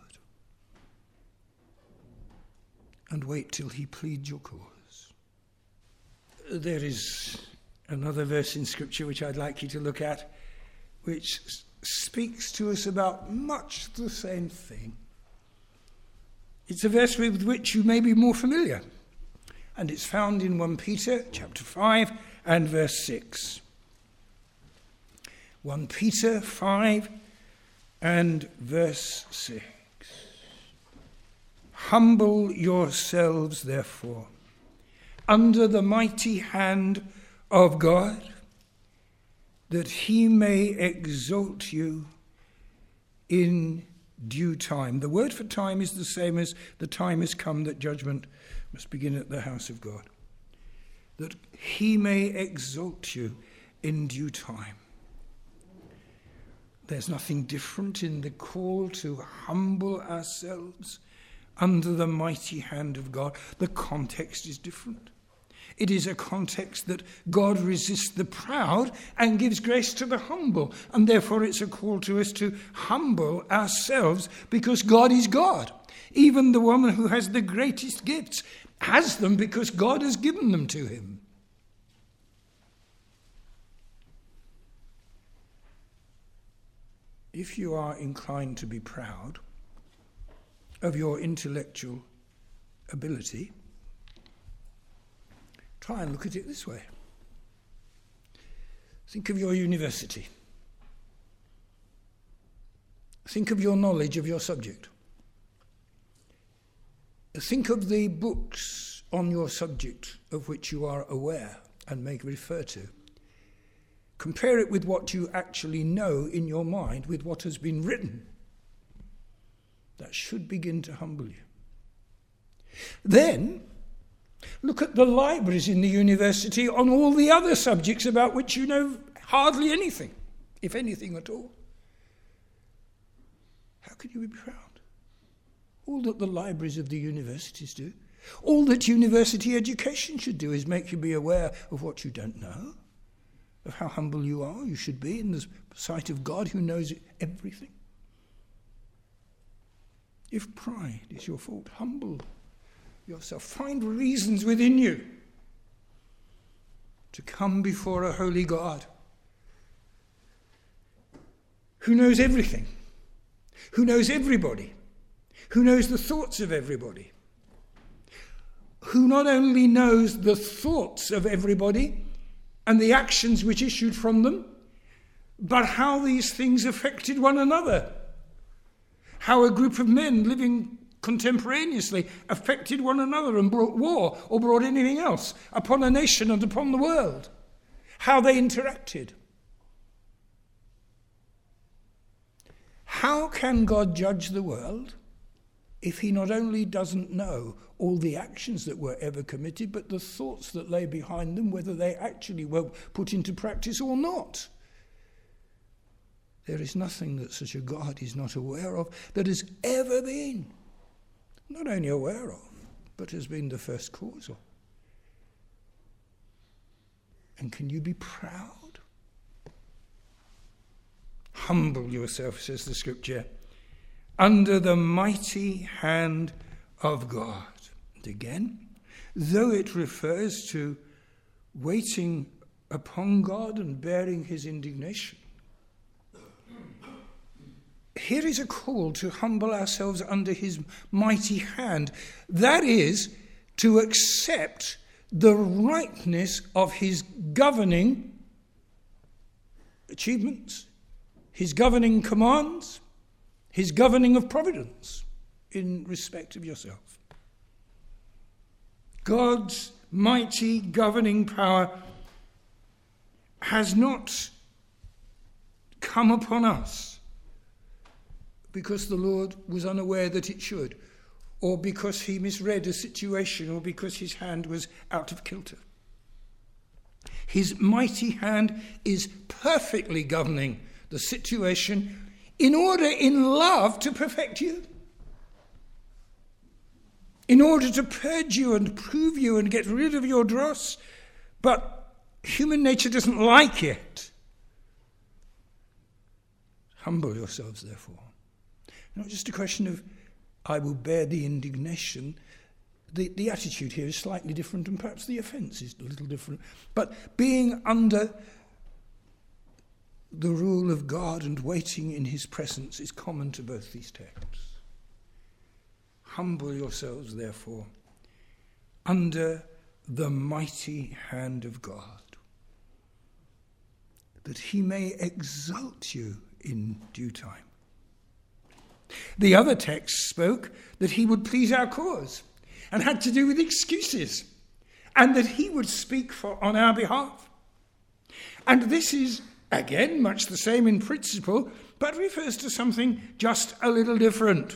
and wait till he pleads your cause. There is another verse in Scripture which I'd like you to look at, which speaks to us about much the same thing. It's a verse with which you may be more familiar, and it's found in 1 Peter chapter 5 and verse 6. 1 Peter 5 and verse 6. Humble yourselves, therefore, under the mighty hand of God, that he may exalt you in due time. The word for time is the same as the time has come that judgment must begin at the house of God. That he may exalt you in due time. There's nothing different in the call to humble ourselves under the mighty hand of God. The context is different. It is a context that God resists the proud and gives grace to the humble. And therefore it's a call to us to humble ourselves because God is God. Even the woman who has the greatest gifts has them because God has given them to him. If you are inclined to be proud, of your intellectual ability, try and look at it this way. Think of your university. Think of your knowledge of your subject. Think of the books on your subject of which you are aware and may refer to. Compare it with what you actually know in your mind with what has been written. That should begin to humble you. Then, look at the libraries in the university on all the other subjects about which you know hardly anything, if anything at all. How can you be proud? All that the libraries of the universities do, all that university education should do is make you be aware of what you don't know, of how humble you should be in the sight of God who knows everything. If pride is your fault, humble yourself. Find reasons within you to come before a holy God who knows everything, who knows everybody, who knows the thoughts of everybody, who not only knows the thoughts of everybody and the actions which issued from them, but how these things affected one another, how a group of men living contemporaneously affected one another and brought war or brought anything else upon a nation and upon the world, how they interacted. How can God judge the world if he not only doesn't know all the actions that were ever committed, but the thoughts that lay behind them, whether they actually were put into practice or not? There is nothing that such a God is not aware of that has ever been, not only aware of, but has been the first cause of. And can you be proud? Humble yourself, says the scripture, under the mighty hand of God. And again, though it refers to waiting upon God and bearing his indignation, here is a call to humble ourselves under his mighty hand. That is, to accept the rightness of his governing achievements, his governing commands, his governing of providence in respect of yourself. God's mighty governing power has not come upon us because the Lord was unaware that it should, or because he misread a situation, or because his hand was out of kilter. His mighty hand is perfectly governing the situation in order in love to perfect you, in order to purge you and prove you and get rid of your dross. But human nature doesn't like it. Humble yourselves, therefore. Not just a question of, I will bear the indignation. The attitude here is slightly different, and perhaps the offence is a little different. But being under the rule of God and waiting in his presence is common to both these texts. Humble yourselves, therefore, under the mighty hand of God, that he may exalt you in due time. The other text spoke that he would please our cause and had to do with excuses, and that he would speak on our behalf. And this is, again, much the same in principle, but refers to something just a little different.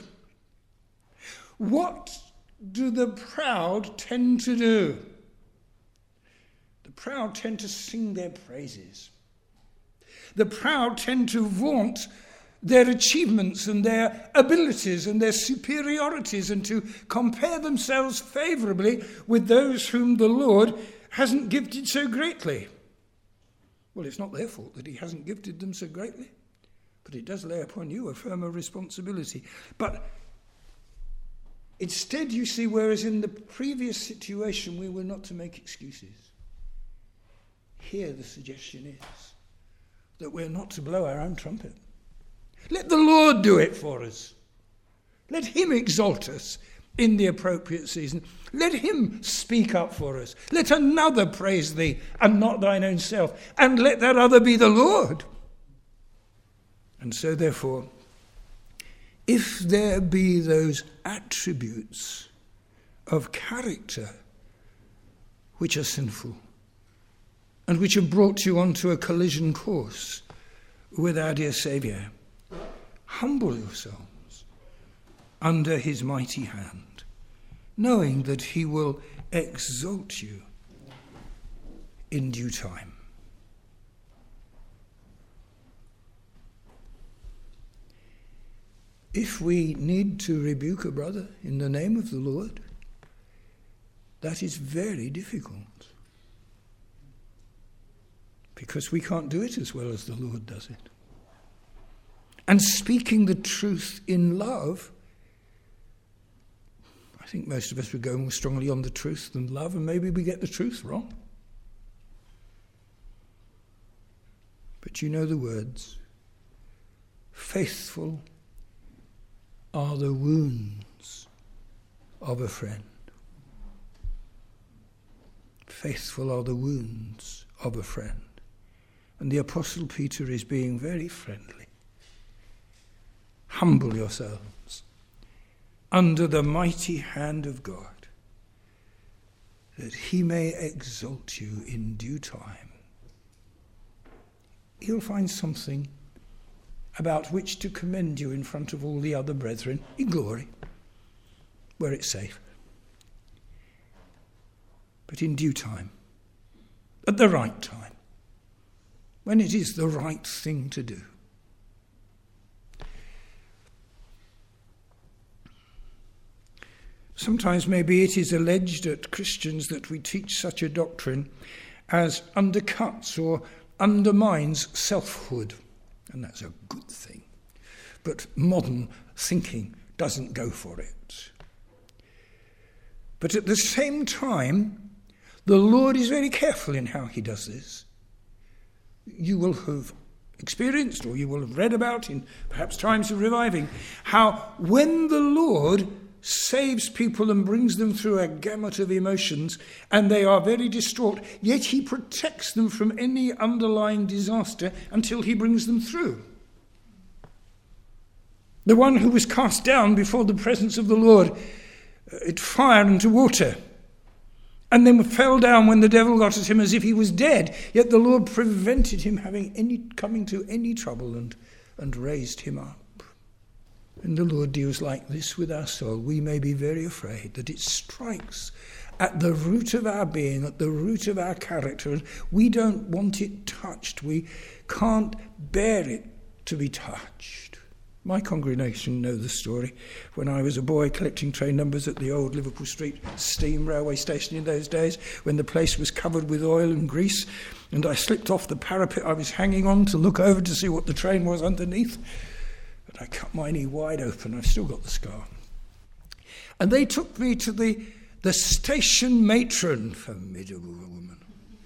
What do the proud tend to do? The proud tend to sing their praises. The proud tend to vaunt their achievements and their abilities and their superiorities, and to compare themselves favourably with those whom the Lord hasn't gifted so greatly. Well, it's not their fault that he hasn't gifted them so greatly, but it does lay upon you a firmer responsibility. But instead, you see, whereas in the previous situation we were not to make excuses, here the suggestion is that we're not to blow our own trumpet. Let the Lord do it for us. Let him exalt us in the appropriate season. Let him speak up for us. Let another praise thee, and not thine own self. And let that other be the Lord. And so, therefore, if there be those attributes of character which are sinful, and which have brought you onto a collision course with our dear Saviour, humble yourselves under his mighty hand, knowing that he will exalt you in due time. If we need to rebuke a brother in the name of the Lord, that is very difficult, because we can't do it as well as the Lord does it. And speaking the truth in love, I think most of us would go more strongly on the truth than love, and maybe we get the truth wrong. But you know the words. Faithful are the wounds of a friend. Faithful are the wounds of a friend. And the Apostle Peter is being very friendly. Humble yourselves under the mighty hand of God, that he may exalt you in due time. He'll find something about which to commend you in front of all the other brethren in glory, where it's safe. But in due time, at the right time, when it is the right thing to do. Sometimes maybe it is alleged at Christians that we teach such a doctrine as undercuts or undermines selfhood, and that's a good thing. But modern thinking doesn't go for it. But at the same time, the Lord is very careful in how he does this. You will have experienced, or you will have read about in perhaps times of reviving, how when the Lord saves people and brings them through a gamut of emotions, and they are very distraught, yet he protects them from any underlying disaster until he brings them through. The one who was cast down before the presence of the Lord at fire and to water, and then fell down when the devil got at him as if he was dead, yet the Lord prevented him coming to any trouble and raised him up. And the Lord deals like this with our soul. We may be very afraid that it strikes at the root of our being, at the root of our character, and we don't want it touched. We can't bear it to be touched. My congregation know the story. When I was a boy collecting train numbers at the old Liverpool Street steam railway station in those days, when the place was covered with oil and grease, and I slipped off the parapet I was hanging on to look over to see what the train was underneath, and I cut my knee wide open. I've still got the scar. And they took me to the station matron, formidable woman.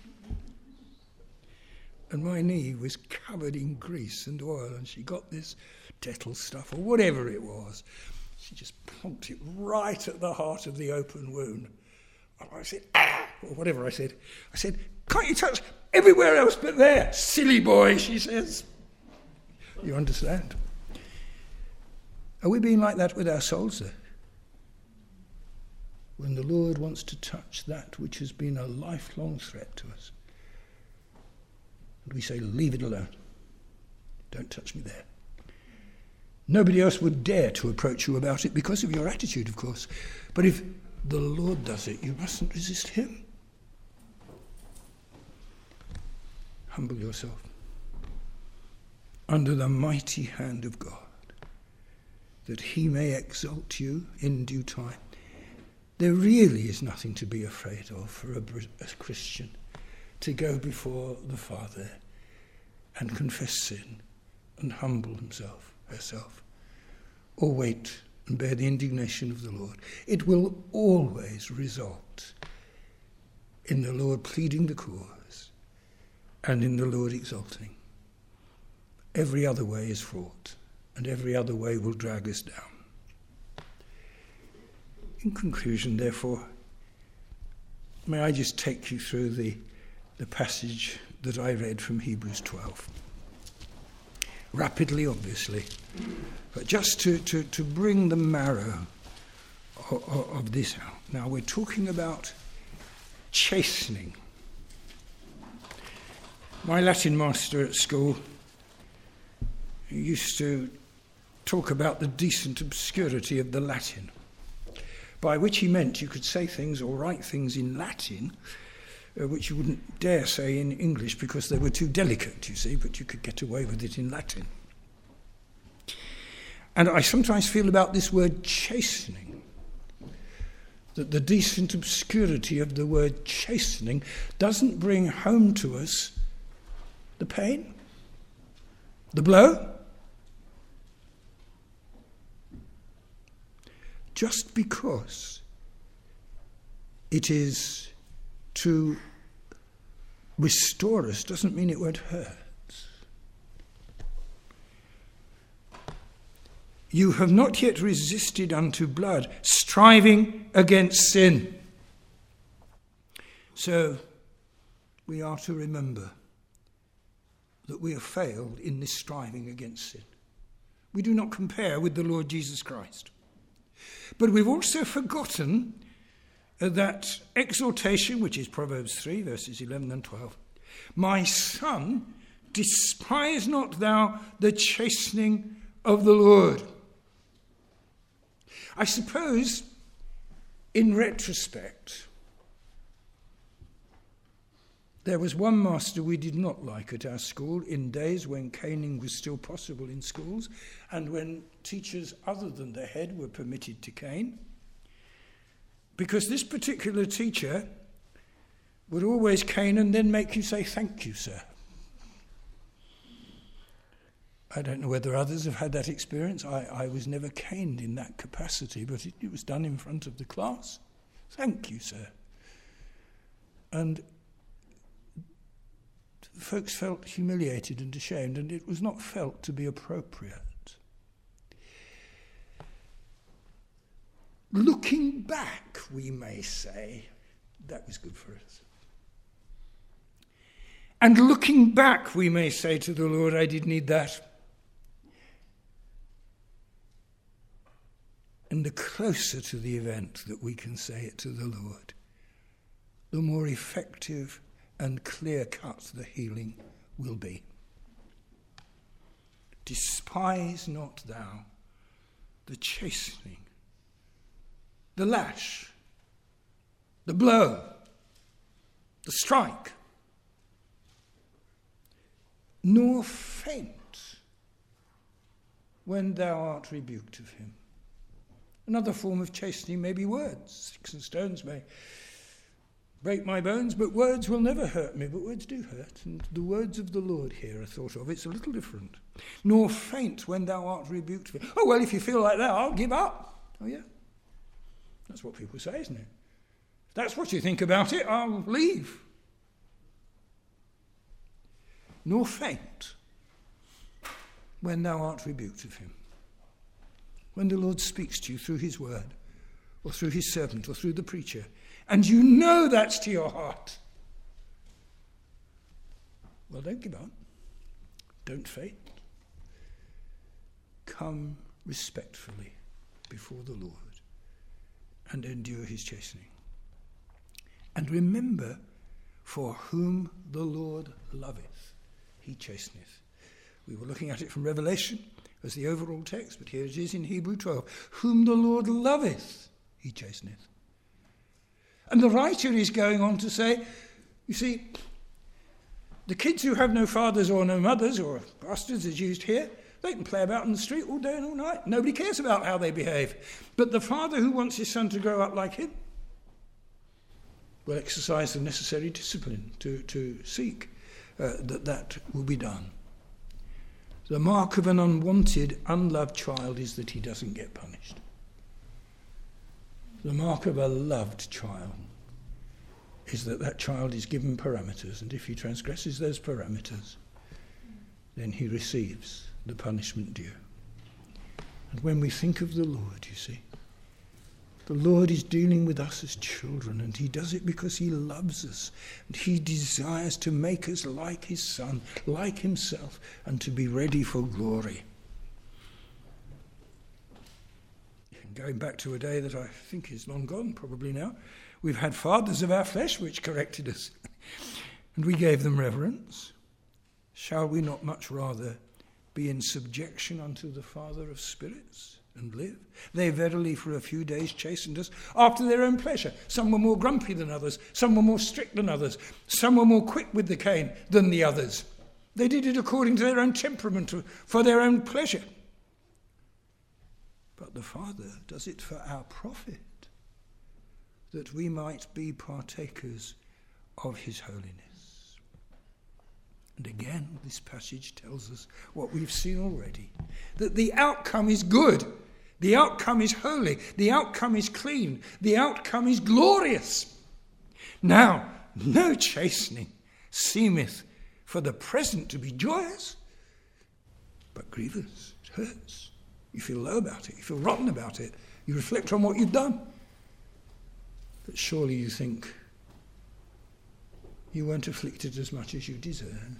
And my knee was covered in grease and oil, and she got this Dettol stuff, or whatever it was. She just plonked it right at the heart of the open wound. And I said, ah, or whatever I said. I said, can't you touch everywhere else but there? Silly boy, she says. You understand? Are we being like that with our souls, though? When the Lord wants to touch that which has been a lifelong threat to us, and we say, leave it alone. Don't touch me there. Nobody else would dare to approach you about it because of your attitude, of course. But if the Lord does it, you mustn't resist him. Humble yourself under the mighty hand of God, that he may exalt you in due time. There really is nothing to be afraid of for a Christian to go before the Father and confess sin and humble himself, herself, or wait and bear the indignation of the Lord. It will always result in the Lord pleading the cause and in the Lord exalting. Every other way is fraught, and every other way will drag us down. In conclusion, therefore, may I just take you through the passage that I read from Hebrews 12. Rapidly, obviously, but just to bring the marrow of this out. Now, we're talking about chastening. My Latin master at school used to talk about the decent obscurity of the Latin, by which he meant you could say things or write things in Latin which you wouldn't dare say in English because they were too delicate, you see, but you could get away with it in Latin. And I sometimes feel about this word chastening, that the decent obscurity of the word chastening doesn't bring home to us the pain, the blow, just because it is to restore us doesn't mean it won't hurt. You have not yet resisted unto blood, striving against sin. So we are to remember that we have failed in this striving against sin. We do not compare with the Lord Jesus Christ. But we've also forgotten that exhortation, which is Proverbs 3, verses 11 and 12. My son, despise not thou the chastening of the Lord. I suppose, in retrospect, there was one master we did not like at our school in days when caning was still possible in schools and when teachers other than the head were permitted to cane. Because this particular teacher would always cane and then make you say, thank you, sir. I don't know whether others have had that experience. I was never caned in that capacity, but it was done in front of the class. Thank you, sir. And folks felt humiliated and ashamed, and it was not felt to be appropriate. Looking back, we may say, that was good for us. And looking back, we may say to the Lord, I did need that. And the closer to the event that we can say it to the Lord, the more effective and clear-cut the healing will be. Despise not thou the chastening, the lash, the blow, the strike, nor faint when thou art rebuked of him. Another form of chastening may be words. Sticks and stones may break my bones, but words will never hurt me. But words do hurt, and the words of the Lord here are thought of. It's a little different. Nor faint when thou art rebuked of him. Oh, well, if you feel like that, I'll give up. Oh, yeah. That's what people say, isn't it? If that's what you think about it, I'll leave. Nor faint when thou art rebuked of him. When the Lord speaks to you through his word, or through his servant, or through the preacher, and you know that's to your heart, well, don't give up. Don't faint. Come respectfully before the Lord and endure his chastening. And remember, for whom the Lord loveth, he chasteneth. We were looking at it from Revelation as the overall text, but here it is in Hebrew 12. Whom the Lord loveth, he chasteneth. And the writer is going on to say, you see, the kids who have no fathers or no mothers, or bastards as used here, they can play about in the street all day and all night. Nobody cares about how they behave. But the father who wants his son to grow up like him will exercise the necessary discipline to seek that will be done. The mark of an unwanted, unloved child is that he doesn't get punished. The mark of a loved child is that that child is given parameters, and if he transgresses those parameters, then he receives the punishment due. And when we think of the Lord, you see, The Lord is dealing with us as children, and he does it because he loves us, and he desires to make us like his Son, like himself, and to be ready for glory. Going back to a day that I think is long gone, probably now, we've had fathers of our flesh which corrected us, and we gave them reverence. Shall we not much rather be in subjection unto the Father of spirits and live? They verily for a few days chastened us after their own pleasure. Some were more grumpy than others, some were more strict than others, some were more quick with the cane than the others. They did it according to their own temperament, for their own pleasure. But the Father does it for our profit, that we might be partakers of his holiness. And again, this passage tells us what we've seen already, that the outcome is good, the outcome is holy, the outcome is clean, the outcome is glorious. Now, no chastening seemeth for the present to be joyous, but grievous. It hurts. You feel low about it. You feel rotten about it. You reflect on what you've done. But surely you think you weren't afflicted as much as you deserved.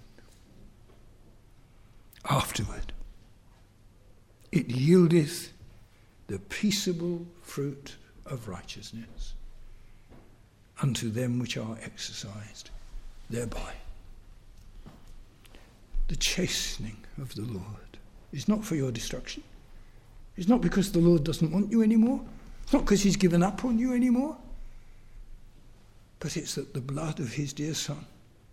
Afterward, it yieldeth the peaceable fruit of righteousness unto them which are exercised thereby. The chastening of the Lord is not for your destruction. It's not because the Lord doesn't want you anymore. It's not because he's given up on you anymore. But it's that the blood of his dear Son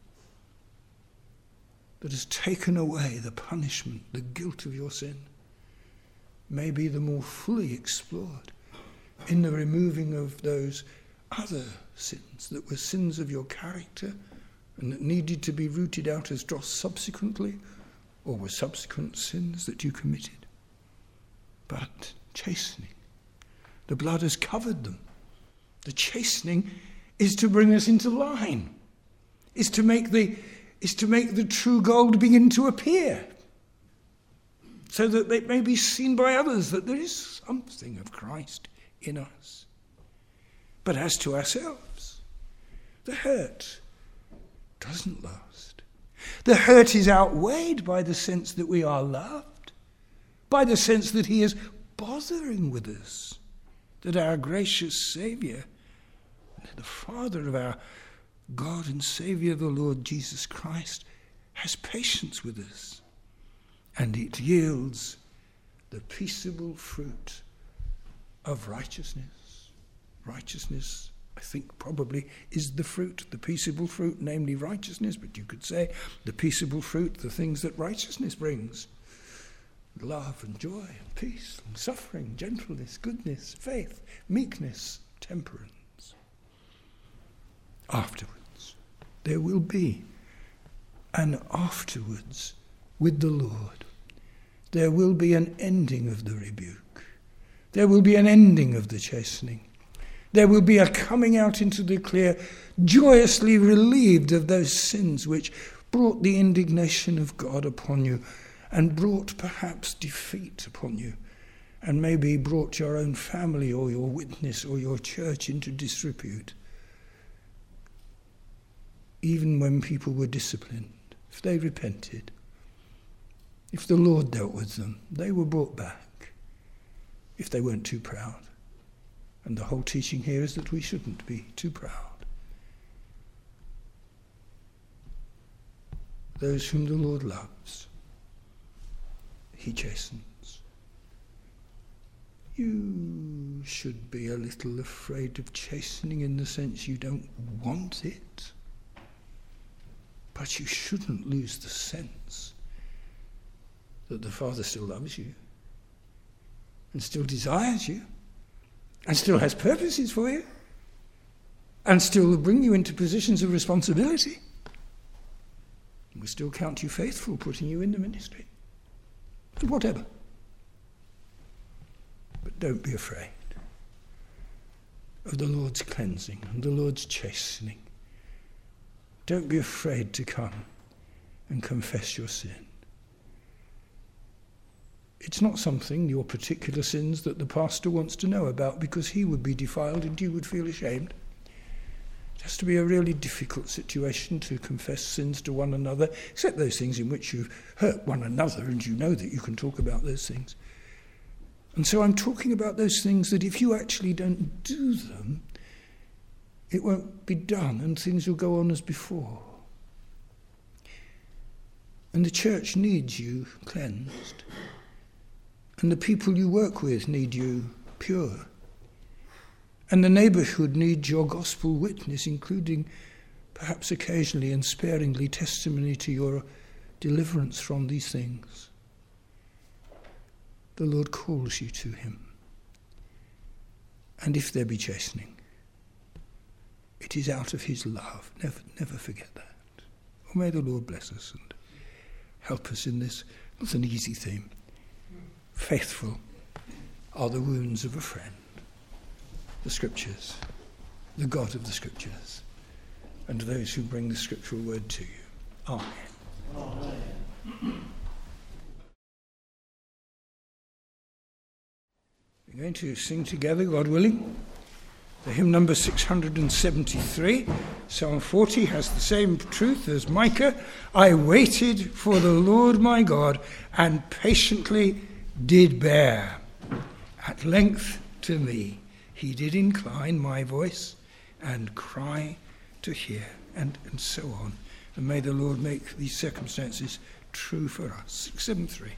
that has taken away the punishment, the guilt of your sin, may be the more fully explored in the removing of those other sins that were sins of your character and that needed to be rooted out as dross subsequently, or were subsequent sins that you committed. But chastening, the blood has covered them. The chastening is to bring us into line, is to make the true gold begin to appear, so that it may be seen by others that there is something of Christ in us. But as to ourselves, the hurt doesn't last. The hurt is outweighed by the sense that we are loved, by the sense that he is bothering with us, that our gracious Saviour, the Father of our God and Saviour, the Lord Jesus Christ, has patience with us, and it yields the peaceable fruit of righteousness. Righteousness, I think, probably is the fruit, the peaceable fruit, namely righteousness, but you could say the peaceable fruit, the things that righteousness brings. Love and joy and peace and suffering, gentleness, goodness, faith, meekness, temperance. Afterwards, there will be an afterwards with the Lord. There will be an ending of the rebuke. There will be an ending of the chastening. There will be a coming out into the clear, joyously relieved of those sins which brought the indignation of God upon you, and brought perhaps defeat upon you, and maybe brought your own family or your witness or your church into disrepute. Even when people were disciplined, if they repented, if the Lord dealt with them, they were brought back, if they weren't too proud. And the whole teaching here is that we shouldn't be too proud. Those whom the Lord loves, he chastens. You should be a little afraid of chastening in the sense you don't want it, but you shouldn't lose the sense that the Father still loves you and still desires you and still has purposes for you and still will bring you into positions of responsibility and will still count you faithful, putting you in the ministry. And whatever. But don't be afraid of the Lord's cleansing and the Lord's chastening. Don't be afraid to come and confess your sin. It's not something, your particular sins, that the pastor wants to know about, because he would be defiled and you would feel ashamed. It has to be a really difficult situation to confess sins to one another, except those things in which you've hurt one another and you know that you can talk about those things. And so I'm talking about those things that if you actually don't do them, it won't be done and things will go on as before. And the church needs you cleansed. And the people you work with need you pure. And the neighbourhood needs your gospel witness, including perhaps occasionally and sparingly testimony to your deliverance from these things. The Lord calls you to him. And if there be chastening, it is out of his love. Never forget that. Oh, may the Lord bless us and help us in this. Not an easy theme. Faithful are the wounds of a friend. The Scriptures, the God of the Scriptures, and those who bring the scriptural word to you. Amen. Amen. We're going to sing together, God willing, the hymn number 673. Psalm 40 has the same truth as Micah. I waited for the Lord my God and patiently did bear. At length to me he did incline my voice and cry to hear, and so on. And may the Lord make these circumstances true for us. 673.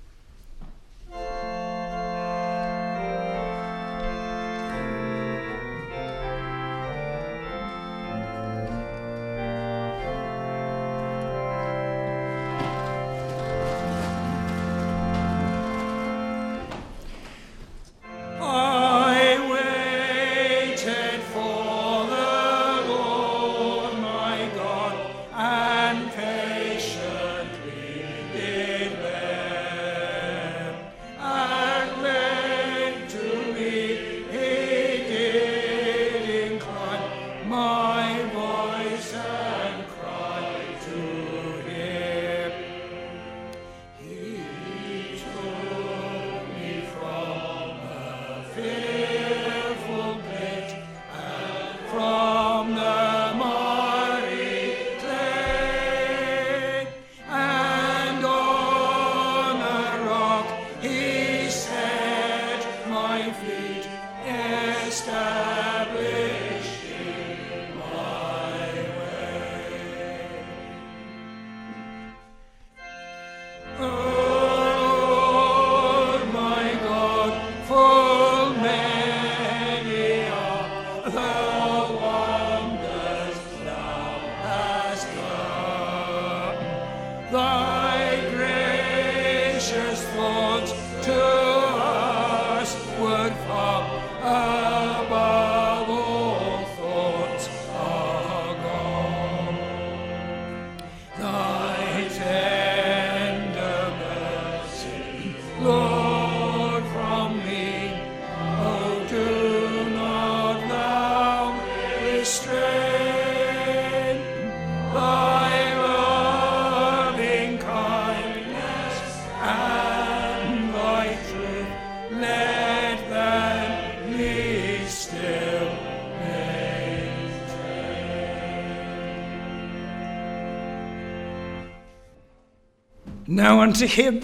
Now unto him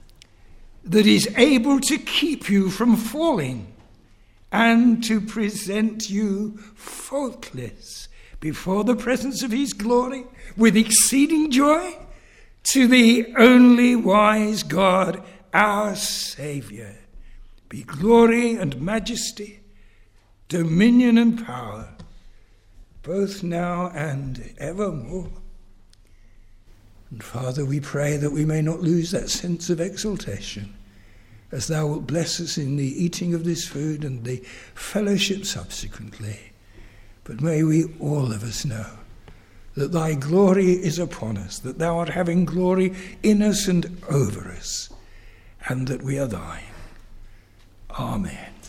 that is able to keep you from falling and to present you faultless before the presence of his glory with exceeding joy, to the only wise God, our Saviour, be glory and majesty, dominion and power, both now and evermore. And Father, we pray that we may not lose that sense of exaltation as thou wilt bless us in the eating of this food and the fellowship subsequently. But may we all of us know that thy glory is upon us, that thou art having glory in us and over us, and that we are thine. Amen.